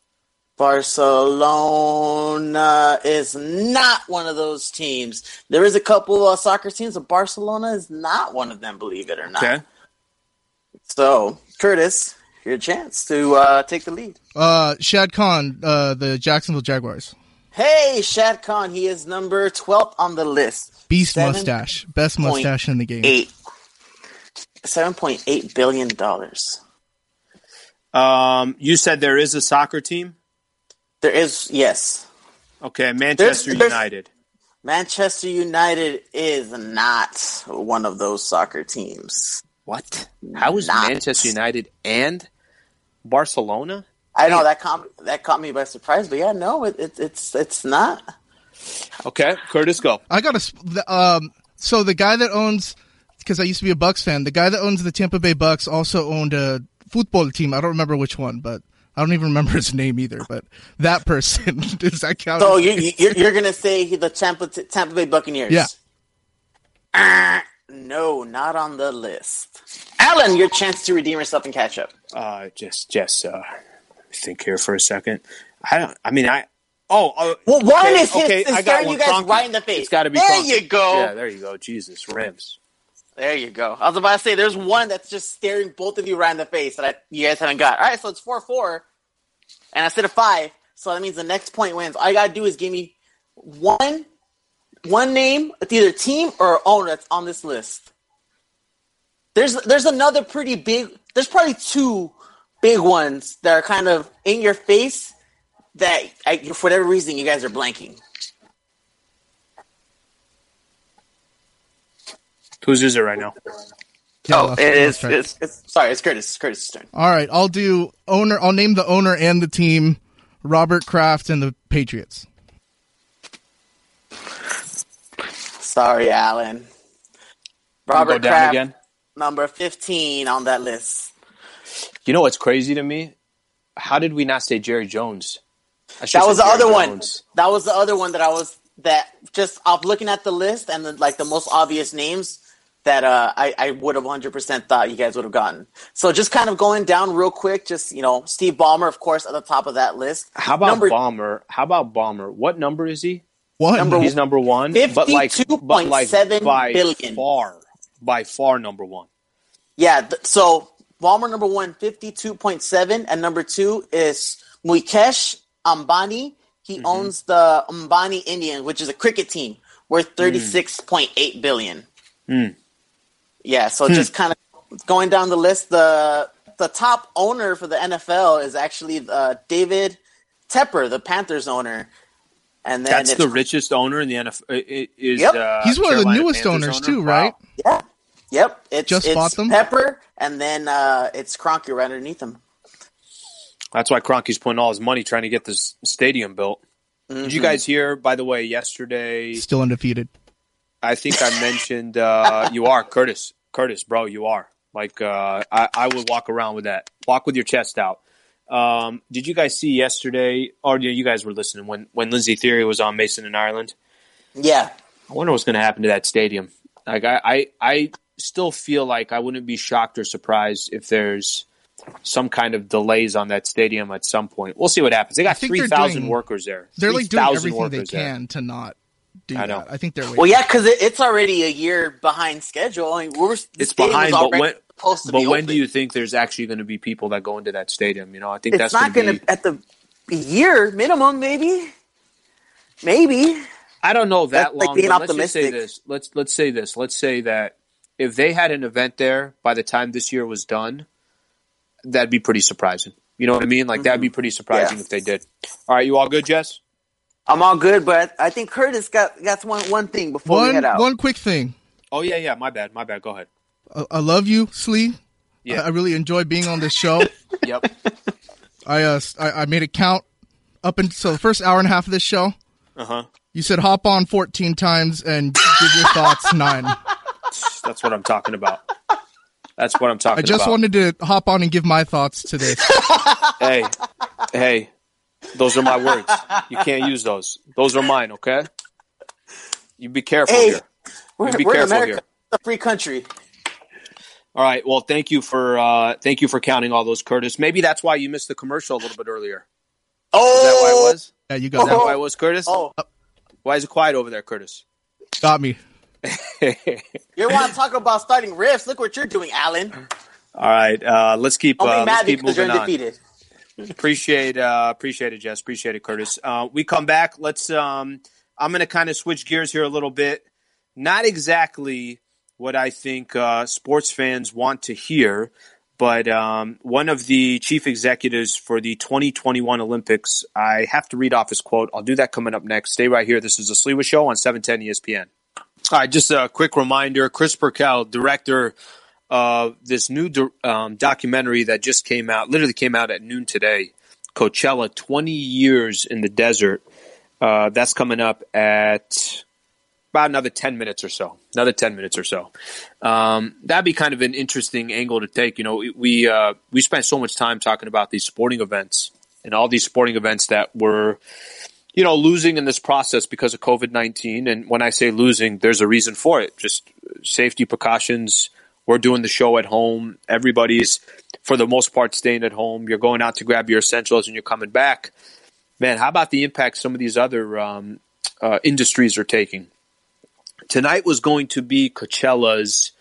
Barcelona is not one of those teams. There is a couple of soccer teams, but Barcelona is not one of them. Believe it or not. Okay. So, Curtis, your chance to uh, take the lead. Uh, Shad Khan, uh, the Jacksonville Jaguars. Hey, Shad Khan, he is number twelfth on the list. Beast Seven mustache. Best mustache in the game. Eight. seven point eight billion dollars. Um, you said there is a soccer team? There is, yes. Okay, Manchester there's, there's, United. Manchester United is not one of those soccer teams. What? How is not. Manchester United and Barcelona? I know that caught that caught me by surprise, but yeah, no, it, it, it's it's not. Okay, Curtis, go. I got a um. So the guy that owns, because I used to be a Bucks fan, the guy that owns the Tampa Bay Bucks also owned a football team. I don't remember which one, but I don't even remember his name either. But that person, does that count? So you, you're you're gonna say the Tampa Tampa Bay Buccaneers? Yeah. Uh, no, not on the list. Alan, your chance to redeem yourself and catch up. Uh, just just uh. think here for a second. I don't. I mean, I. Oh, uh, well, one okay, is his, okay, is staring you guys Cronky. Right in the face. It's got to be. There Cronky. you go. Yeah, there you go. Jesus, Rams. There you go. I was about to say, there's one that's just staring both of you right in the face that I, you guys haven't got. All right, so it's four four, and I said a five, so that means the next point wins. All you gotta do is give me one, one name, it's either team or owner that's on this list. There's there's another pretty big. There's probably two big ones that are kind of in your face that, I, for whatever reason, you guys are blanking. Whose is it right now? Oh, it is. It's, it's, sorry, it's Curtis. It's Curtis' turn. All right, I'll do owner. I'll name the owner and the team: Robert Kraft and the Patriots. Sorry, Alan. Robert Kraft, again? Number fifteen on that list. You know what's crazy to me? How did we not say Jerry Jones? That was the Jerry other Jones. one. That was the other one that I was that just off looking at the list and the, like the most obvious names that uh, I, I would have one hundred percent thought you guys would have gotten. So just kind of going down real quick, just, you know, Steve Ballmer, of course, at the top of that list. How about number, Ballmer? How about Ballmer? What number is he? One. Number, He's number one. fifty-two point seven by billion. far, by far number one. Yeah, th- so Ballmer number one, fifty-two point seven, and number two is Mukesh Ambani. He mm-hmm. owns the Ambani Indians, which is a cricket team, worth thirty-six point eight billion. Mm. Yeah, so Hmm. just kind of going down the list, the the top owner for the N F L is actually uh, David Tepper, the Panthers owner. And then that's the richest owner in the N F L. Is yep. uh, he's one Carolina of the newest Panthers owners owner? too, right? Wow. Yeah. Yep. It's, Just it's bought them? Pepper, and then uh, it's Kroenke right underneath him. That's why Kroenke's putting all his money trying to get this stadium built. Mm-hmm. Did you guys hear, by the way, yesterday? Still undefeated. I think I mentioned uh, you are Curtis. Curtis, bro, you are. Like uh, I, I would walk around with that. Walk with your chest out. Um, did you guys see yesterday? Or you guys were listening when when Lindsay Theory was on Mason and Ireland? Yeah. I wonder what's going to happen to that stadium. Like I, I, I still feel like I wouldn't be shocked or surprised if there's some kind of delays on that stadium at some point. We'll see what happens. They got three thousand workers there. They're like doing everything they there. can to not do I know. that. I think they're well, yeah, because it, it's already a year behind schedule. I mean, we're it's behind, but when, supposed to but be when open. do you think there's actually going to be people that go into that stadium? You know, I think it's that's not going to be at the a year minimum, maybe, maybe. I don't know that That's long. like being but let's just say optimistic. this. Let's let's say this. Let's say that if they had an event there by the time this year was done, that'd be pretty surprising. You know what I mean? Like, that'd be pretty surprising Yeah. if they did. All right, you all good, Jess? I'm all good, but I think Curtis got got one one thing before we One head out. one quick thing. Oh, yeah, yeah. My bad. My bad. Go ahead. I, I love you, Slee. Yeah. I, I really enjoy being on this show. Yep. I uh I, I made it count up until the first hour and a half of this show. Uh-huh. You said hop on fourteen times and give your thoughts nine. That's what I'm talking about. That's what I'm talking I just about. wanted to hop on and give my thoughts to this. Hey, hey, those are my words. You can't use those. Those are mine, okay? You be careful Hey, here. we're, You be we're in careful America. here. It's a free country. All right. Well, thank you for uh, thank you for counting all those, Curtis. Maybe that's why you missed the commercial a little bit earlier. Oh, Is that why it was? Yeah, you Is got that that. why it was, Curtis? Oh, Why is it quiet over there, Curtis? Got me. you want to talk about starting riffs? Look what you're doing, Alan. All right. Uh, let's keep Don't uh, be let's mad keep because you're moving on. undefeated. Appreciate uh, appreciate it, Jess. Appreciate it, Curtis. Uh, we come back. Let's. Um, I'm going to kind of switch gears here a little bit. Not exactly what I think uh, sports fans want to hear, but um, one of the chief executives for the twenty twenty-one Olympics, I have to read off his quote. I'll do that coming up next. Stay right here. This is the Sliwa Show on seven ten E S P N. All right, just a quick reminder. Chris Perkel, director of this new um, documentary that just came out, literally came out at noon today, Coachella, twenty years in the desert. Uh, that's coming up at about another ten minutes or so. Another ten minutes or so. Um, that'd be kind of an interesting angle to take. You know, we uh, we spent so much time talking about these sporting events and all these sporting events that were, you know, losing in this process because of COVID nineteen. And when I say losing, there's a reason for it. Just safety precautions. We're doing the show at home. Everybody's, for the most part, staying at home. You're going out to grab your essentials and you're coming back. Man, how about the impact some of these other um, uh, industries are taking? Tonight was going to be Coachella's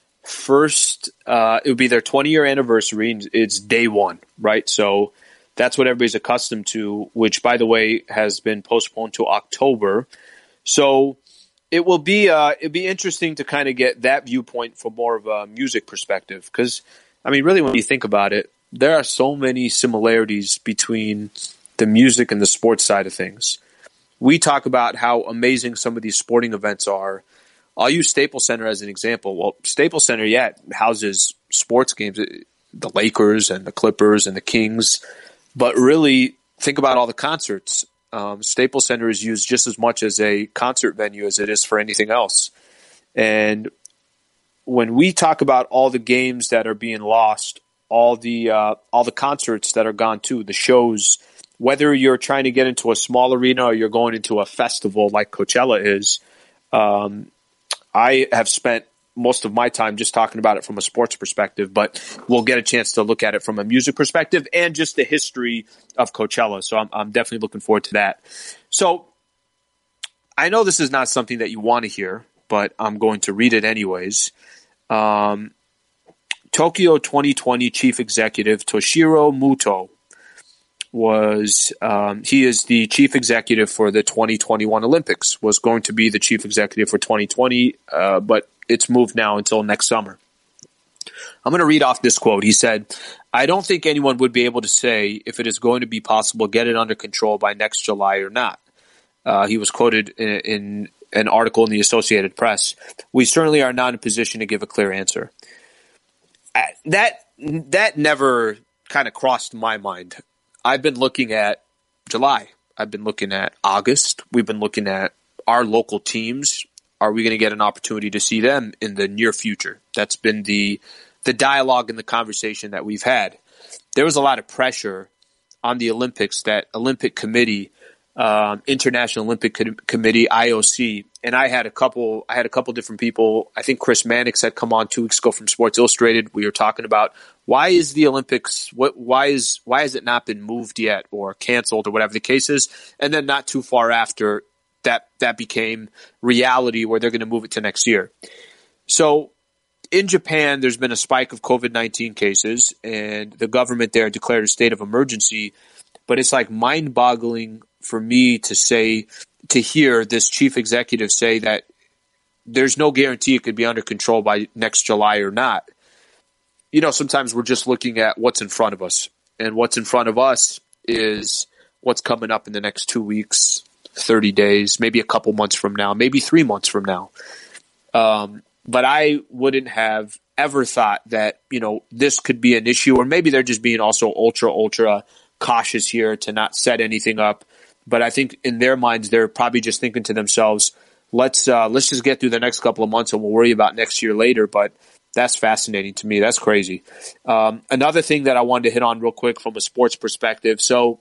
first, uh, it would be their twenty-year anniversary. It's day one, right? So that's what everybody's accustomed to, which, by the way, has been postponed to October. So it will be uh, it'll be interesting to kind of get that viewpoint from more of a music perspective. Because, I mean, really, when you think about it, there are so many similarities between the music and the sports side of things. We talk about how amazing some of these sporting events are. I'll use Staples Center as an example. Well, Staples Center, yeah, houses sports games, the Lakers and the Clippers and the Kings. But really, think about all the concerts. Um, Staples Center is used just as much as a concert venue as it is for anything else. And when we talk about all the games that are being lost, all the uh, all the concerts that are gone too, the shows, whether you're trying to get into a small arena or you're going into a festival like Coachella is, um, I have spent most of my time just talking about it from a sports perspective, but we'll get a chance to look at it from a music perspective and just the history of Coachella. So I'm, I'm definitely looking forward to that. So I know this is not something that you want to hear, but I'm going to read it anyways. Um, Tokyo twenty twenty Chief Executive Toshiro Muto was um, he is the chief executive for the twenty twenty-one Olympics, was going to be the chief executive for twenty twenty, uh, but it's moved now until next summer. I'm going to read off this quote. He said, "I don't think anyone would be able to say if it is going to be possible to get it under control by next July or not." Uh, he was quoted in, in an article in the Associated Press. "We certainly are not in a position to give a clear answer." Uh, that that never kind of crossed my mind. I've been looking at July. I've been looking at August. We've been looking at our local teams, are we going to get an opportunity to see them in the near future? That's been the the dialogue and the conversation that we've had. There was a lot of pressure on the Olympics, that Olympic Committee, um, International Olympic Co- Committee, I O C, and I had a couple. I had a couple different people. I think Chris Mannix had come on two weeks ago from Sports Illustrated. We were talking about why is the Olympics? What? Why is why has it not been moved yet or canceled or whatever the case is? And then not too far after that, that became reality where they're going to move it to next year. So in Japan, there's been a spike of COVID nineteen cases, and the government there declared a state of emergency. But it's like mind-boggling for me to say, to hear this chief executive say that there's no guarantee it could be under control by next July or not. You know, sometimes we're just looking at what's in front of us, and what's in front of us is what's coming up in the next two weeks, thirty days, maybe a couple months from now, maybe three months from now. Um, but I wouldn't have ever thought that, you know, this could be an issue, or maybe they're just being also ultra, ultra cautious here to not set anything up. But I think in their minds, they're probably just thinking to themselves, let's, uh, let's just get through the next couple of months and we'll worry about next year later. But that's fascinating to me. That's crazy. Um, another thing that I wanted to hit on real quick from a sports perspective. So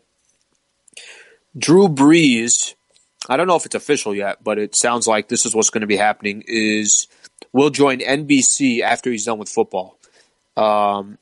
Drew Brees, I don't know if it's official yet, but it sounds like this is what's going to be happening, is will join N B C after he's done with football. Um,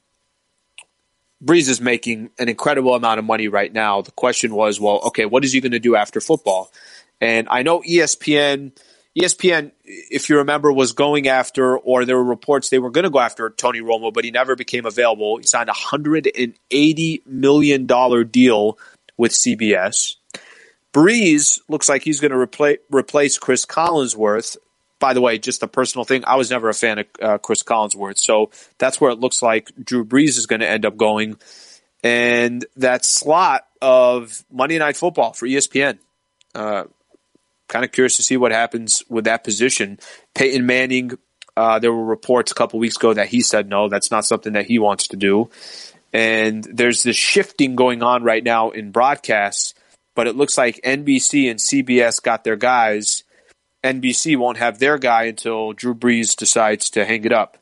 Brees is making an incredible amount of money right now. The question was, well, okay, what is he going to do after football? And I know E S P N, E S P N, if you remember, was going after, or there were reports they were going to go after Tony Romo, but he never became available. He signed a one hundred eighty million dollars deal with C B S. Brees looks like he's going to repla- replace Chris Collinsworth. By the way, just a personal thing, I was never a fan of uh, Chris Collinsworth, so that's where it looks like Drew Brees is going to end up going. And that slot of Monday Night Football for E S P N, uh, kind of curious to see what happens with that position. Peyton Manning, uh, there were reports a couple weeks ago that he said no, that's not something that he wants to do. And there's this shifting going on right now in broadcasts, but it looks like N B C and C B S got their guys. N B C won't have their guy until Drew Brees decides to hang it up.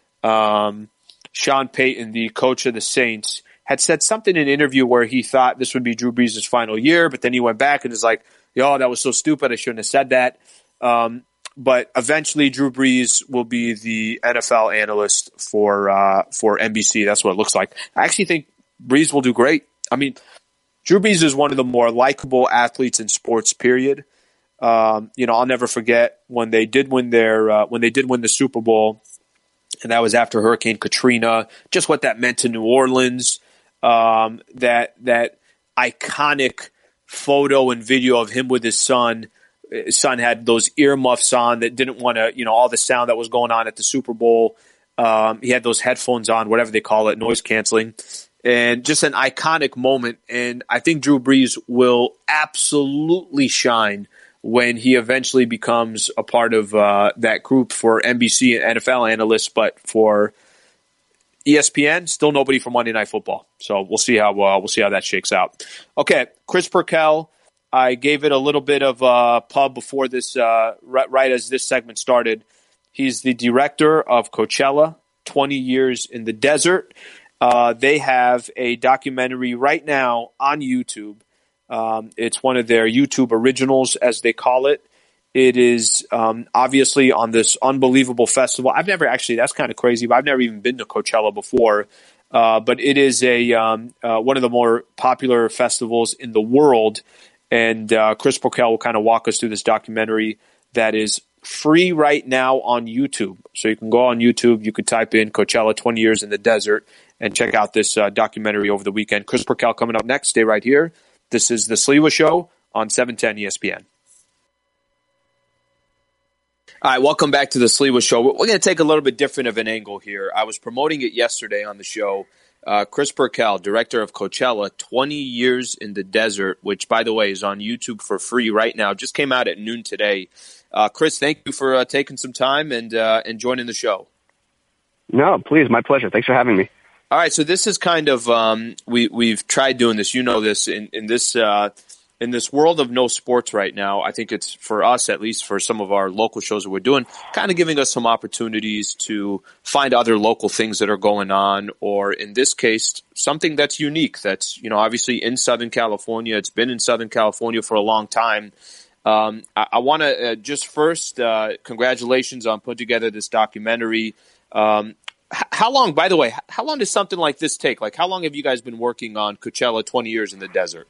Um, Sean Payton, the coach of the Saints, had said something in an interview where he thought this would be Drew Brees' final year, but then he went back and was like, yo, that was so stupid, I shouldn't have said that. Um, but eventually Drew Brees will be the N F L analyst for uh, for N B C. That's what it looks like. I actually think Brees will do great. I mean, Drew Brees is one of the more likable athletes in sports, period. Um, you know, I'll never forget when they did win their uh, when they did win the Super Bowl, and that was after Hurricane Katrina. Just what that meant to New Orleans. Um, that that iconic photo and video of him with his son. His son had those earmuffs on that didn't want to, you know, all the sound that was going on at the Super Bowl. Um, he had those headphones on, whatever they call it, noise canceling. And just an iconic moment. And I think Drew Brees will absolutely shine when he eventually becomes a part of uh, that group for N B C and N F L analysts. But for E S P N, still nobody for Monday Night Football. So we'll see how uh, we'll see how that shakes out. Okay, Chris Purcell. I gave it a little bit of a pub before this, uh, right, right as this segment started. He's the director of Coachella, twenty years in the desert. Uh, they have a documentary right now on YouTube. Um, it's one of their YouTube originals, as they call it. It is um, obviously on this unbelievable festival. I've never actually, that's kind of crazy, but I've never even been to Coachella before. Uh, but it is a um, uh, one of the more popular festivals in the world. And uh, Chris Purcell will kind of walk us through this documentary that is free right now on YouTube. So you can go on YouTube, you could type in Coachella twenty years in the desert and check out this uh, documentary over the weekend. Chris Purcell coming up next. Stay right here. This is The Sliwa Show on seven ten E S P N. All right, welcome back to The Sliwa Show. We're going to take a little bit different of an angle here. I was promoting it yesterday on the show. Uh, Chris Purcell, director of Coachella, twenty years in the desert, which, by the way, is on YouTube for free right now. Just came out at noon today. Uh, Chris, thank you for uh, taking some time and, uh, and joining the show. No, please, my pleasure. Thanks for having me. All right, so this is kind of um, we we've tried doing this. You know this in in this uh, in this world of no sports right now, I think it's for us, at least for some of our local shows that we're doing, kind of giving us some opportunities to find other local things that are going on, or in this case, something that's unique. That's, you know, obviously in Southern California. It's been in Southern California for a long time. Um, I, I want to uh, just first, uh, congratulations on putting together this documentary. Um, h- how long, by the way, how long does something like this take? Like, how long have you guys been working on Coachella twenty years in the Desert?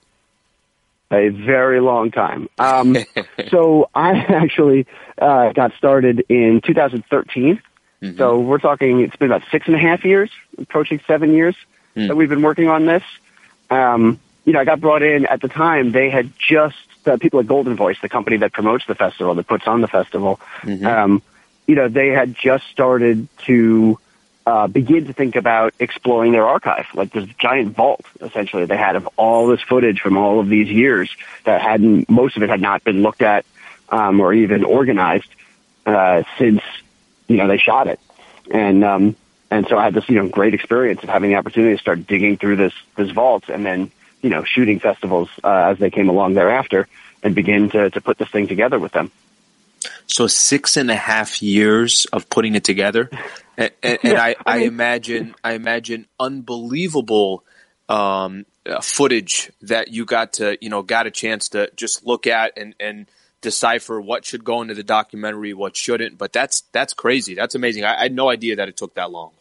A very long time. Um, so I actually uh, got started in two thousand thirteen. Mm-hmm. So we're talking, it's been about six and a half years, approaching seven years mm. that we've been working on this. Um, you know, I got brought in at the time. They had just, uh, people at Golden Voice, the company that promotes the festival, that puts on the festival, mm-hmm. um, you know, they had just started to Uh, begin to think about exploring their archive, like this giant vault, essentially, they had of all this footage from all of these years that hadn't, most of it had not been looked at um, or even organized uh, since, you know, they shot it. And um, and so I had this, you know, great experience of having the opportunity to start digging through this this vault and then, you know, shooting festivals uh, as they came along thereafter and begin to, to put this thing together with them. So six and a half years of putting it together, and, and, and I, I imagine, I imagine unbelievable um, uh, footage that you got to, you know, got a chance to just look at and, and decipher what should go into the documentary, what shouldn't. But that's that's crazy. That's amazing. I, I had no idea that it took that long.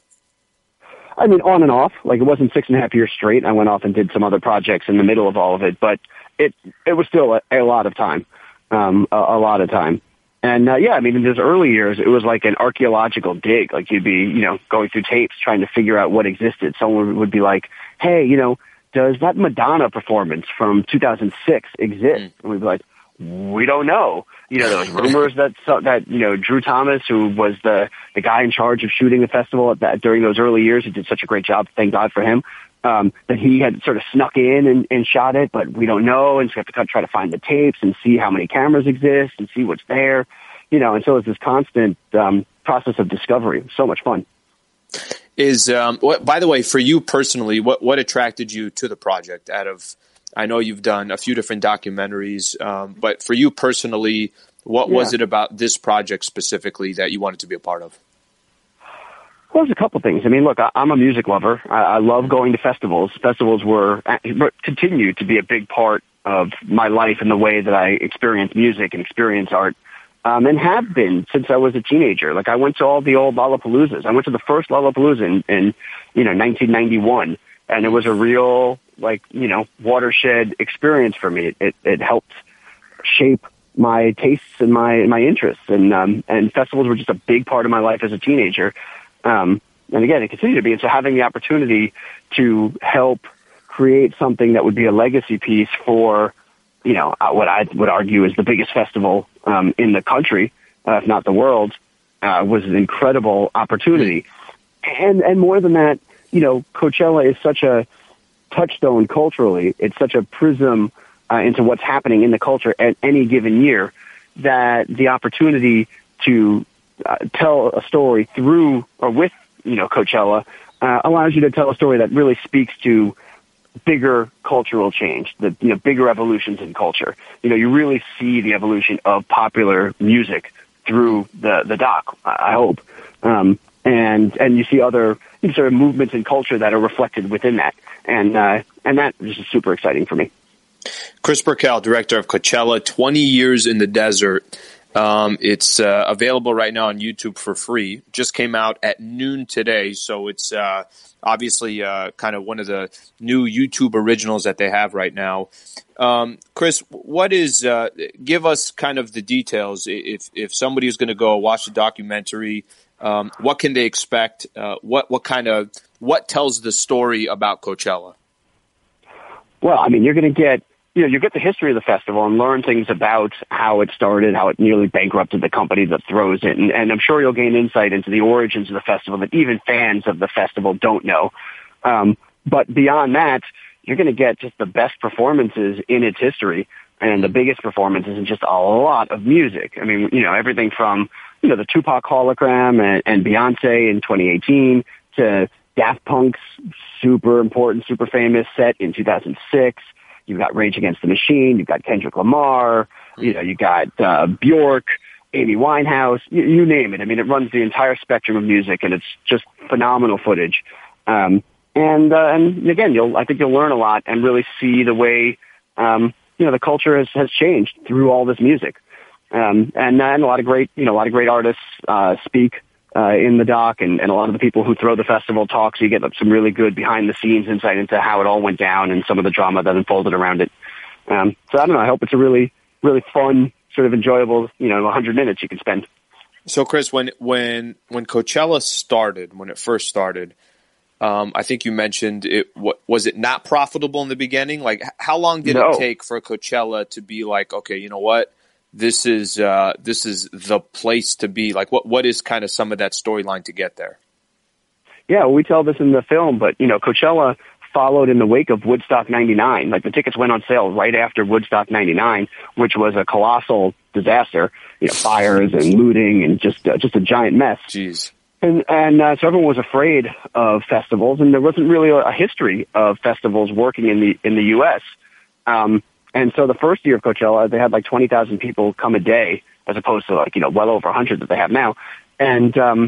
I mean, on and off. Like, it wasn't six and a half years straight. I went off and did some other projects in the middle of all of it, but it it was still a, a lot of time, um, a, a lot of time. And, uh, yeah, I mean, in those early years, it was like an archaeological dig. Like, you'd be, you know, going through tapes trying to figure out what existed. Someone would be like, hey, you know, does that Madonna performance from two thousand six exist? Mm. And we'd be like, we don't know. You know, there was rumors that, that you know, Drew Thomas, who was the, the guy in charge of shooting the festival at that, during those early years, he did such a great job, thank God for him, um, that he had sort of snuck in and, and shot it, but we don't know, and so we have to kind of try to find the tapes and see how many cameras exist and see what's there, you know, and so it's this constant um, process of discovery. So much fun. Is, um, what, by the way, for you personally, what, what attracted you to the project out of, I know you've done a few different documentaries, um, but for you personally, what yeah. was it about this project specifically that you wanted to be a part of? Well, there's a couple things. I mean, look, I, I'm a music lover. I, I love going to festivals. Festivals were, continue to be a big part of my life and the way that I experience music and experience art, um, and have been since I was a teenager. Like, I went to all the old Lollapaloozas. I went to the first Lollapalooza in, in you know, nineteen ninety-one, and it was a real, like, you know, watershed experience for me. It, it, it helped shape my tastes and my, my interests. And, um, and festivals were just a big part of my life as a teenager. Um, and again, it continued to be. And so having the opportunity to help create something that would be a legacy piece for, you know, what I would argue is the biggest festival, um, in the country, uh, if not the world, uh, was an incredible opportunity. And, and more than that, you know, Coachella is such a touchstone culturally. It's such a prism uh, into what's happening in the culture at any given year that the opportunity to uh, tell a story through or with, you know, Coachella uh, allows you to tell a story that really speaks to bigger cultural change, the, you know, bigger evolutions in culture. You know, you really see the evolution of popular music through the, the doc, I hope. Um, and, and you see other you know, sort of movements in culture that are reflected within that. And, uh, and that is just super exciting for me. Chris Burkell, director of Coachella, twenty years in the Desert. Um, it's uh, available right now on YouTube for free. Just came out at noon today, so it's uh, obviously uh, kind of one of the new YouTube originals that they have right now. Um, Chris, what is? Uh, give us kind of the details. If if somebody is going to go watch the documentary, um, what can they expect? Uh, what what kind of what tells the story about Coachella? Well, I mean, you're going to get. You know, you get the history of the festival and learn things about how it started, how it nearly bankrupted the company that throws it. And, and I'm sure you'll gain insight into the origins of the festival that even fans of the festival don't know. Um, but beyond that, you're going to get just the best performances in its history and the biggest performances and just a lot of music. I mean, you know, everything from, you know, the Tupac hologram and, and Beyonce in twenty eighteen to Daft Punk's super important, super famous set in two thousand six. You've got Rage Against the Machine. You've got Kendrick Lamar. You know, you got uh, Bjork, Amy Winehouse, you, you name it. I mean, it runs the entire spectrum of music, and it's just phenomenal footage. Um, and uh, and again, you'll I think you'll learn a lot and really see the way um, you know the culture has, has changed through all this music. Um, and, and a lot of great, you know, a lot of great artists uh, speak uh, in the doc, and, and a lot of the people who throw the festival talk, so you get some really good behind the scenes insight into how it all went down and some of the drama that unfolded around it. Um, so I don't know. I hope it's a really really fun, sort of enjoyable, you know, one hundred minutes you can spend. So, Chris, when when when Coachella started, when it first started, um, I think you mentioned it. What, was it not profitable in the beginning? Like, how long did No. it take for Coachella to be like, okay, you know what, this is uh, this is the place to be? Like, what what is kind of some of that storyline to get there? Yeah, we tell this in the film, but you know, Coachella followed in the wake of Woodstock ninety-nine. Like, the tickets went on sale right after Woodstock ninety-nine, which was a colossal disaster. You know, fires and looting and just uh, just a giant mess. Jeez. And and uh, so everyone was afraid of festivals, and there wasn't really a, a history of festivals working in the in the U S. Um, and so the first year of Coachella, they had like twenty thousand people come a day, as opposed to like you know well over one hundred that they have now. And um,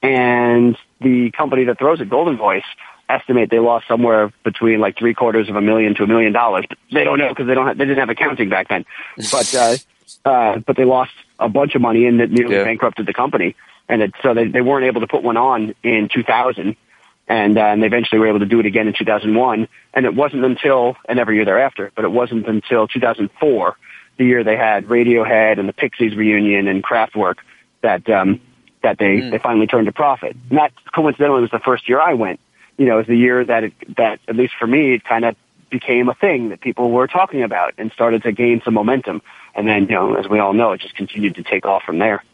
and the company that throws it, Golden Voice, estimate they lost somewhere between like three quarters of a million to a million dollars. They don't know because they don't have, they didn't have accounting back then. But uh, uh, but they lost a bunch of money, and it nearly Yeah. bankrupted the company. And it, so they they weren't able to put one on in two thousand, and uh, and they eventually were able to do it again in two thousand one. And it wasn't until and every year thereafter, but it wasn't until two thousand four, the year they had Radiohead and the Pixies reunion and Kraftwerk, that um, that they Mm. they finally turned a profit. And that coincidentally was the first year I went. You know, it was the year that it, that, at least for me, it kind of became a thing that people were talking about and started to gain some momentum. And then, you know, as we all know, it just continued to take off from there.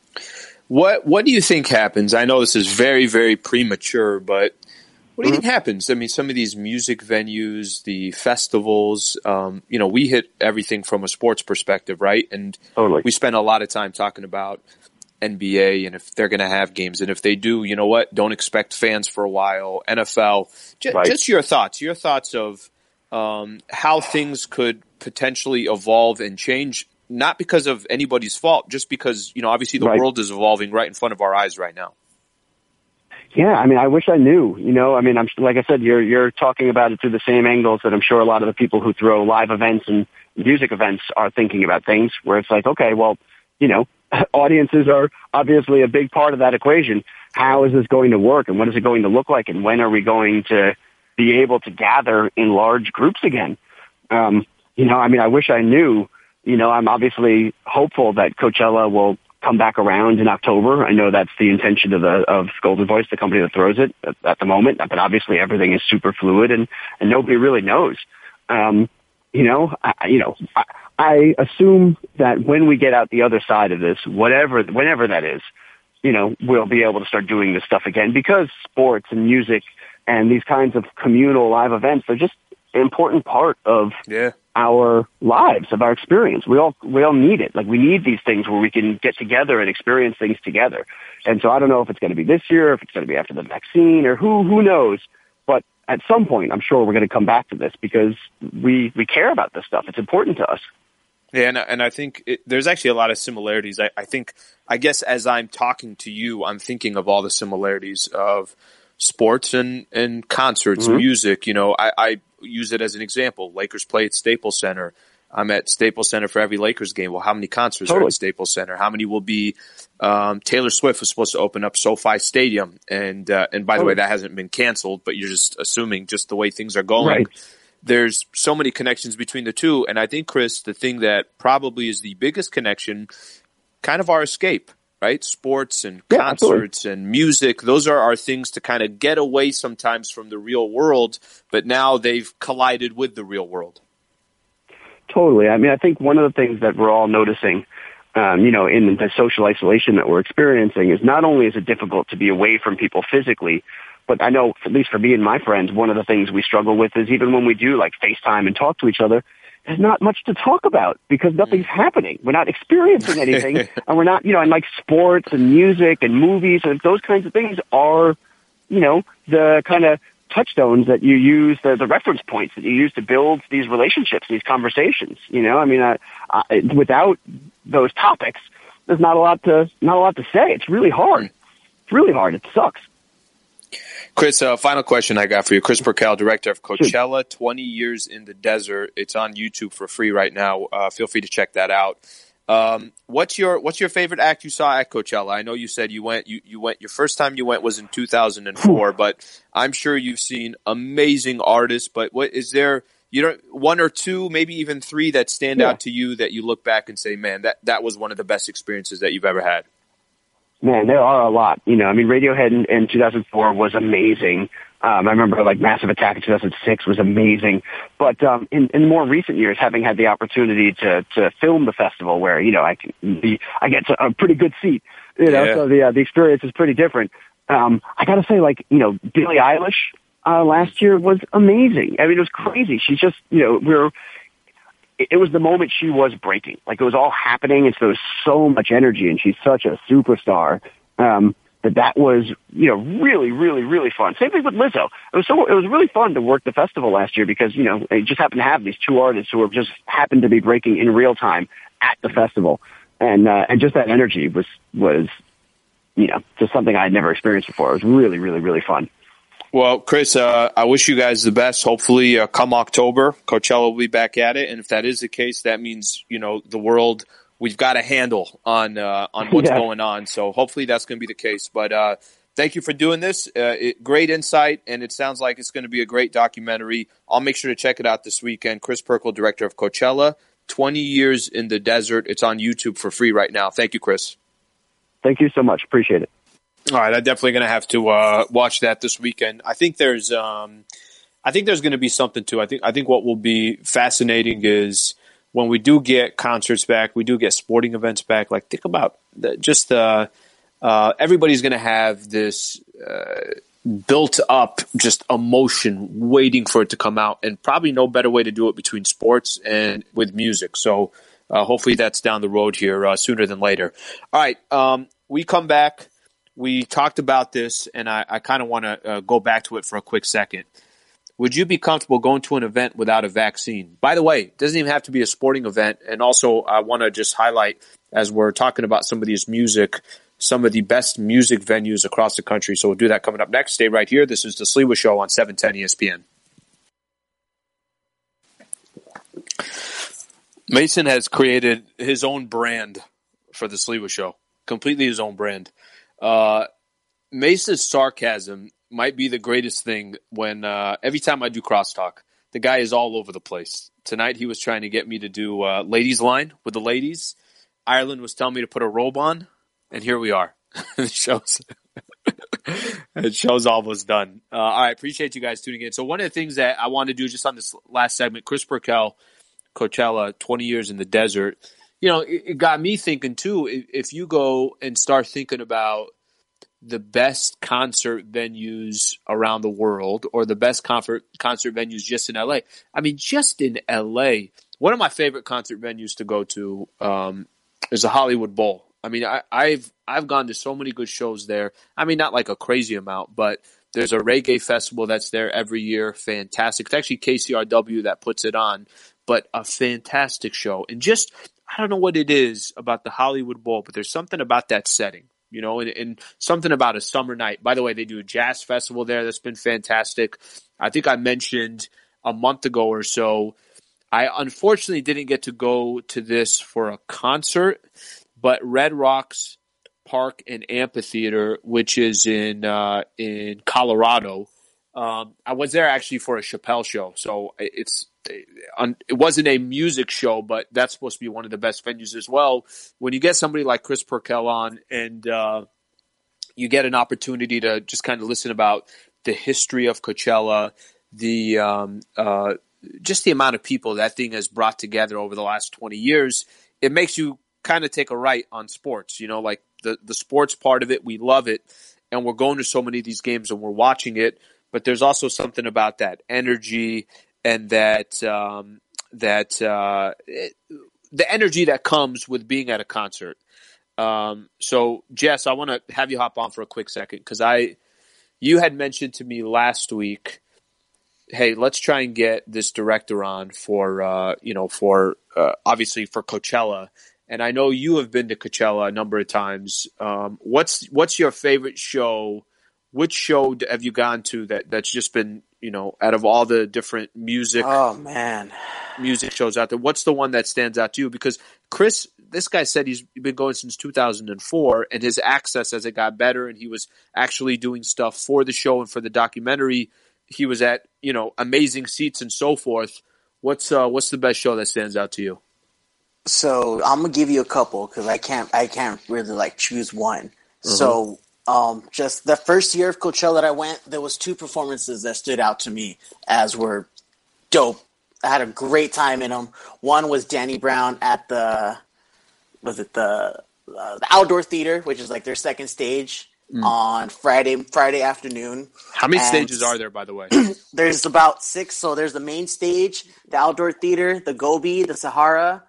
What what do you think happens? I know this is very, very premature, but what do you think happens? I mean, some of these music venues, the festivals, um, you know, we hit everything from a sports perspective, right? And Totally. we spend a lot of time talking about N B A and if they're going to have games. And if they do, you know what? Don't expect fans for a while. N F L. J- Right. Just your thoughts, your thoughts of um, how things could potentially evolve and change, not because of anybody's fault, just because, you know, obviously the Right. world is evolving right in front of our eyes right now. Yeah, I mean, I wish I knew. You know, I mean, I'm like I said, you're you're talking about it through the same angles that I'm sure a lot of the people who throw live events and music events are thinking about things. Where it's like, okay, well, you know, audiences are obviously a big part of that equation. How is this going to work, and what is it going to look like, and when are we going to be able to gather in large groups again? Um, you know, I mean, I wish I knew. You know, I'm obviously hopeful that Coachella will come back around in October. I know that's the intention of the of Golden Voice, the company that throws it at, at the moment. But obviously, everything is super fluid, and, and nobody really knows. Um, you know, I, you know, I, I assume that when we get out the other side of this, whatever whenever that is, you know, we'll be able to start doing this stuff again, because sports and music and these kinds of communal live events, they're just an important part of Yeah. our lives, of our experience. We all we all need it. Like, we need these things where we can get together and experience things together. And so I don't know if it's going to be this year, if it's going to be after the vaccine, or who who knows. But at some point, I'm sure we're going to come back to this, because we we care about this stuff. It's important to us. Yeah, and, and I think it, there's actually a lot of similarities. I, I think, I guess as I'm talking to you, I'm thinking of all the similarities of sports and, and concerts, Mhm. music. You know, I, I use it as an example. Lakers play at Staples Center. I'm at Staples Center for every Lakers game. Well, how many concerts are Totally. at Staples Center? How many will be? Um, Taylor Swift was supposed to open up SoFi Stadium, and uh, and by the way, Totally. that hasn't been canceled. But you're just assuming just the way things are going. Right. There's so many connections between the two, and I think, Chris, the thing that probably is the biggest connection, kind of our escape. Right? Sports and Yeah, concerts and music, those are our things to kind of get away sometimes from the real world, but now they've collided with the real world. Totally. I mean, I think one of the things that we're all noticing, um, you know, in the social isolation that we're experiencing, is not only is it difficult to be away from people physically, but I know, at least for me and my friends, one of the things we struggle with is even when we do like FaceTime and talk to each other, there's not much to talk about because nothing's happening. We're not experiencing anything, and we're not, you know, and like sports and music and movies and those kinds of things are, you know, the kind of touchstones that you use, the, the reference points that you use to build these relationships, these conversations. You know, I mean, I, I, without those topics, there's not a lot to not a lot to say. It's really hard. It's really hard. It sucks. Chris, uh, final question I got for you. Chris Purkell, director of Coachella, twenty years in the Desert. It's on YouTube for free right now. Uh, feel free to check that out. Um, what's your what's your favorite act you saw at Coachella? I know you said you went you, you went your first time you went was in two thousand four, but I'm sure you've seen amazing artists. But what is there? You know, one or two, maybe even three that stand yeah. out to you that you look back and say, man, that that was one of the best experiences that you've ever had. Man, there are a lot. You know, I mean, Radiohead in, in two thousand four was amazing. Um, I remember like Massive Attack in two thousand six was amazing. But um, in, in more recent years, having had the opportunity to to film the festival, where you know I can be, I get to a pretty good seat. You know, yeah. so the uh, the experience is pretty different. Um, I got to say, like you know, Billie Eilish uh, last year was amazing. I mean, it was crazy. She's just you know we're. It was the moment she was breaking. Like, it was all happening, and so there was so much energy, and she's such a superstar, um, that that was, you know, really, really, really fun. Same thing with Lizzo. It was so, it was really fun to work the festival last year because, you know, it just happened to have these two artists who were just happened to be breaking in real time at the festival. And, uh, and just that energy was, was, you know, just something I had never experienced before. It was really, really, really fun. Well, Chris, uh, I wish you guys the best. Hopefully, uh, come October, Coachella will be back at it. And if that is the case, that means, you know, the world, we've got a handle on uh, on what's yeah. going on. So hopefully that's going to be the case. But uh, thank you for doing this. Uh, it, great insight, and it sounds like it's going to be a great documentary. I'll make sure to check it out this weekend. Chris Purkell, director of Coachella, twenty years in the Desert. It's on YouTube for free right now. Thank you, Chris. Thank you so much. Appreciate it. All right, I'm definitely going to have to uh, watch that this weekend. I think there's, um, I think there's going to be something too. I think, I think what will be fascinating is when we do get concerts back, we do get sporting events back. Like, think about the, just uh, uh, everybody's going to have this uh, built up just emotion waiting for it to come out, and probably no better way to do it between sports and with music. So uh, hopefully that's down the road here uh, sooner than later. All right, um, we come back. We talked about this, and I, I kind of want to uh, go back to it for a quick second. Would you be comfortable going to an event without a vaccine? By the way, it doesn't even have to be a sporting event. And also, I want to just highlight, as we're talking about some of these music, some of the best music venues across the country. So we'll do that coming up next. Stay right here. This is The Sliwa Show on seven ten E S P N. Mason has created his own brand for The Sliwa Show, completely his own brand. Uh, Mace's sarcasm might be the greatest thing when uh, every time I do crosstalk, the guy is all over the place. Tonight he was trying to get me to do uh, ladies line with the ladies. Ireland was telling me to put a robe on, and here we are. the show's the show's almost done. Uh, all right, appreciate you guys tuning in. So one of the things that I want to do just on this last segment, Chris Purkell, Coachella, twenty years in the Desert. You know, it, it got me thinking, too, if, if you go and start thinking about the best concert venues around the world or the best concert, concert venues just in L A. I mean, just in L A, one of my favorite concert venues to go to um, is the Hollywood Bowl. I mean, I, I've I've gone to so many good shows there. I mean, not like a crazy amount, but there's a reggae festival that's there every year. Fantastic. It's actually K C R W that puts it on, but a fantastic show. And just – I don't know what it is about the Hollywood Bowl, but there's something about that setting, you know, and, and something about a summer night. By the way, they do a jazz festival there that's been fantastic. I think I mentioned a month ago or so, I unfortunately didn't get to go to this for a concert, but Red Rocks Park and Amphitheater, which is in uh, in Colorado, um, I was there actually for a Chappelle show, so it's it wasn't a music show, but that's supposed to be one of the best venues as well. When you get somebody like Chris Purkell on and uh, you get an opportunity to just kind of listen about the history of Coachella, the um, uh, just the amount of people that thing has brought together over the last twenty years, it makes you kind of take a right on sports. You know, like the, the sports part of it, we love it, and we're going to so many of these games and we're watching it, but there's also something about that energy and that um, that uh, it, the energy that comes with being at a concert. Um, so, Jess, I want to have you hop on for a quick second because I You had mentioned to me last week, hey, let's try and get this director on for, uh, you know, for uh, obviously for Coachella. And I know you have been to Coachella a number of times. Um, what's what's your favorite show? Which show have you gone to that, that's just been, you know, out of all the different music, Oh man, music shows out there, what's the one that stands out to you? Because Chris, this guy said he's been going since two thousand four, and his access as it got better, and he was actually doing stuff for the show and for the documentary. He was at, you know, amazing seats and so forth. What's uh, what's the best show that stands out to you? So I'm gonna give you a couple because I can't I can't really like choose one. Mm-hmm. So um, just the first year of Coachella that I went, there was two performances that stood out to me as were dope. I had a great time in them. One was Danny Brown at the was it the uh, the outdoor theater, which is like their second stage mm. on Friday Friday afternoon. How many and stages are there, by the way? There's about six. So there's the main stage, the outdoor theater, the Gobi, the Sahara,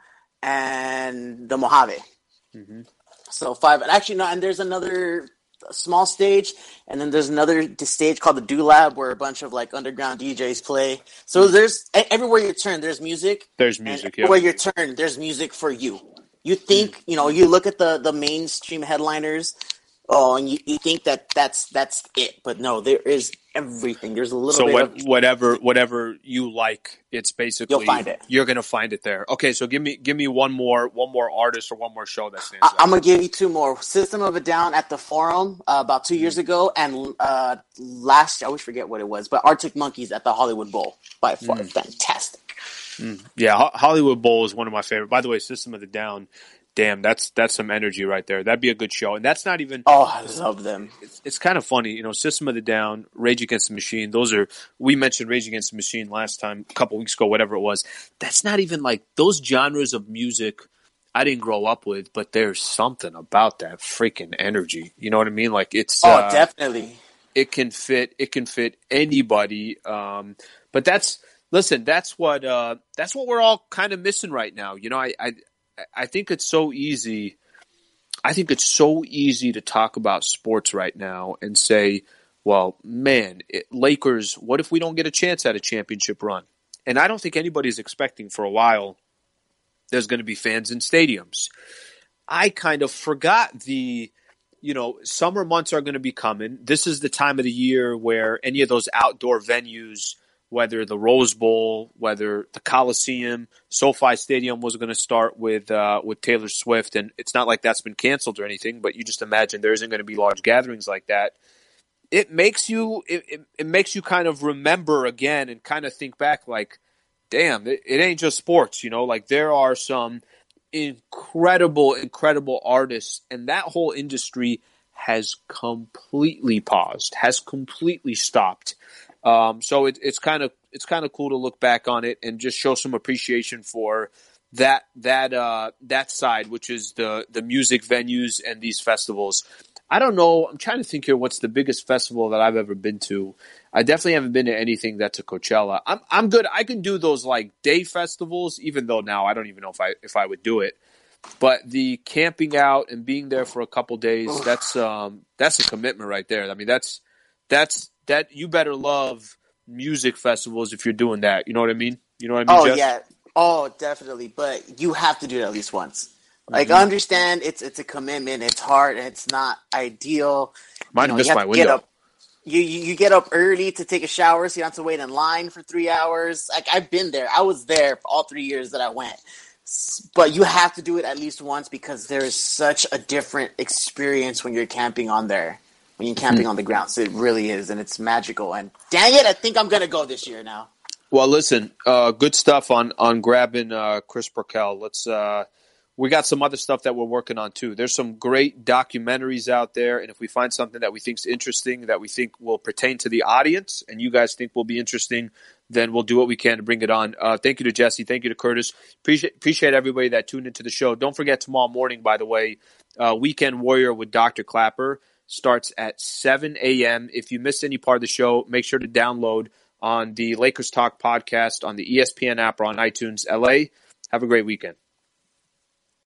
and the Mojave. Mm-hmm. So five. Actually, no, and there's another small stage, and then there's another stage called the Do Lab where a bunch of like underground D Js play. So mm-hmm. there's everywhere you turn, there's music. There's music. Yeah. Everywhere you turn, there's music for you. You think, mm-hmm. you know, you look at the, the mainstream headliners, oh, and you, you think that that's that's it, but no, there is everything. There's a little so bit what, of whatever whatever you like, it's basically you'll find it. You're gonna find it there. Okay, so give me give me one more one more artist or one more show that stands I, out. I'm gonna give you two more. System of a Down at the Forum uh, about two years ago, and uh, last I always forget what it was, but Arctic Monkeys at the Hollywood Bowl by far, mm. fantastic. Mm. Yeah, Ho- Hollywood Bowl is one of my favorite. By the way, System of a Down. Damn, that's that's some energy right there. That'd be a good show, and that's not even. Oh, I love them. It's, it's kind of funny, you know. System of the Down, Rage Against the Machine. Those are we mentioned Rage Against the Machine last time, a couple weeks ago, whatever it was. That's not even like those genres of music I didn't grow up with, but there's something about that freaking energy. You know what I mean? Like it's. Oh, uh, definitely. It can fit. It can fit anybody. Um, but that's listen. That's what. Uh, that's what we're all kind of missing right now. You know, I. I I think it's so easy. I think it's so easy to talk about sports right now and say, well, man, it, Lakers, what if we don't get a chance at a championship run? And I don't think anybody's expecting for a while there's going to be fans in stadiums. I kind of forgot the, you know, summer months are going to be coming. This is the time of the year where any of those outdoor venues, whether the Rose Bowl, whether the Coliseum, SoFi Stadium was going to start with uh, with Taylor Swift, and it's not like that's been canceled or anything, but you just imagine there isn't going to be large gatherings like that. It makes you it, it, it makes you kind of remember again and kind of think back like, damn, it, it ain't just sports, you know, like there are some incredible, incredible artists, and that whole industry has completely paused, has completely stopped. Um, so it, it's kind of it's kind of cool to look back on it and just show some appreciation for that that uh, that side, which is the the music venues and these festivals. I don't know. I'm trying to think here. What's the biggest festival that I've ever been to? I definitely haven't been to anything that's a Coachella. I'm I'm good. I can do those like day festivals, even though now I don't even know if I if I would do it. But the camping out and being there for a couple days, that's um that's a commitment right there. I mean, that's that's. That you better love music festivals if you're doing that. You know what I mean? You know what I mean? Oh, Jess? yeah. Oh, definitely. But you have to do it at least once. Like, mm-hmm. I understand it's it's a commitment. It's hard. And it's not ideal. Might you know, have missed you my have window. Up, you, you you get up early to take a shower, so you don't have to wait in line for three hours. Like, I've been there. I was there for all three years that I went. But you have to do it at least once because there is such a different experience when you're camping on there. When you're camping mm-hmm. on the ground. So it really is, and it's magical. And dang it, I think I'm going to go this year now. Well, listen, uh, good stuff on on grabbing uh, Chris Burkell. Let's. Uh, we got some other stuff that we're working on, too. There's some great documentaries out there, and if we find something that we think is interesting, that we think will pertain to the audience, and you guys think will be interesting, then we'll do what we can to bring it on. Uh, thank you to Jesse. Thank you to Curtis. Appreciate, appreciate everybody that tuned into the show. Don't forget tomorrow morning, by the way, uh, Weekend Warrior with Doctor Clapper starts at seven a.m. If you missed any part of the show, make sure to download on the Lakers Talk podcast on the E S P N app or on iTunes. L A, have a great weekend.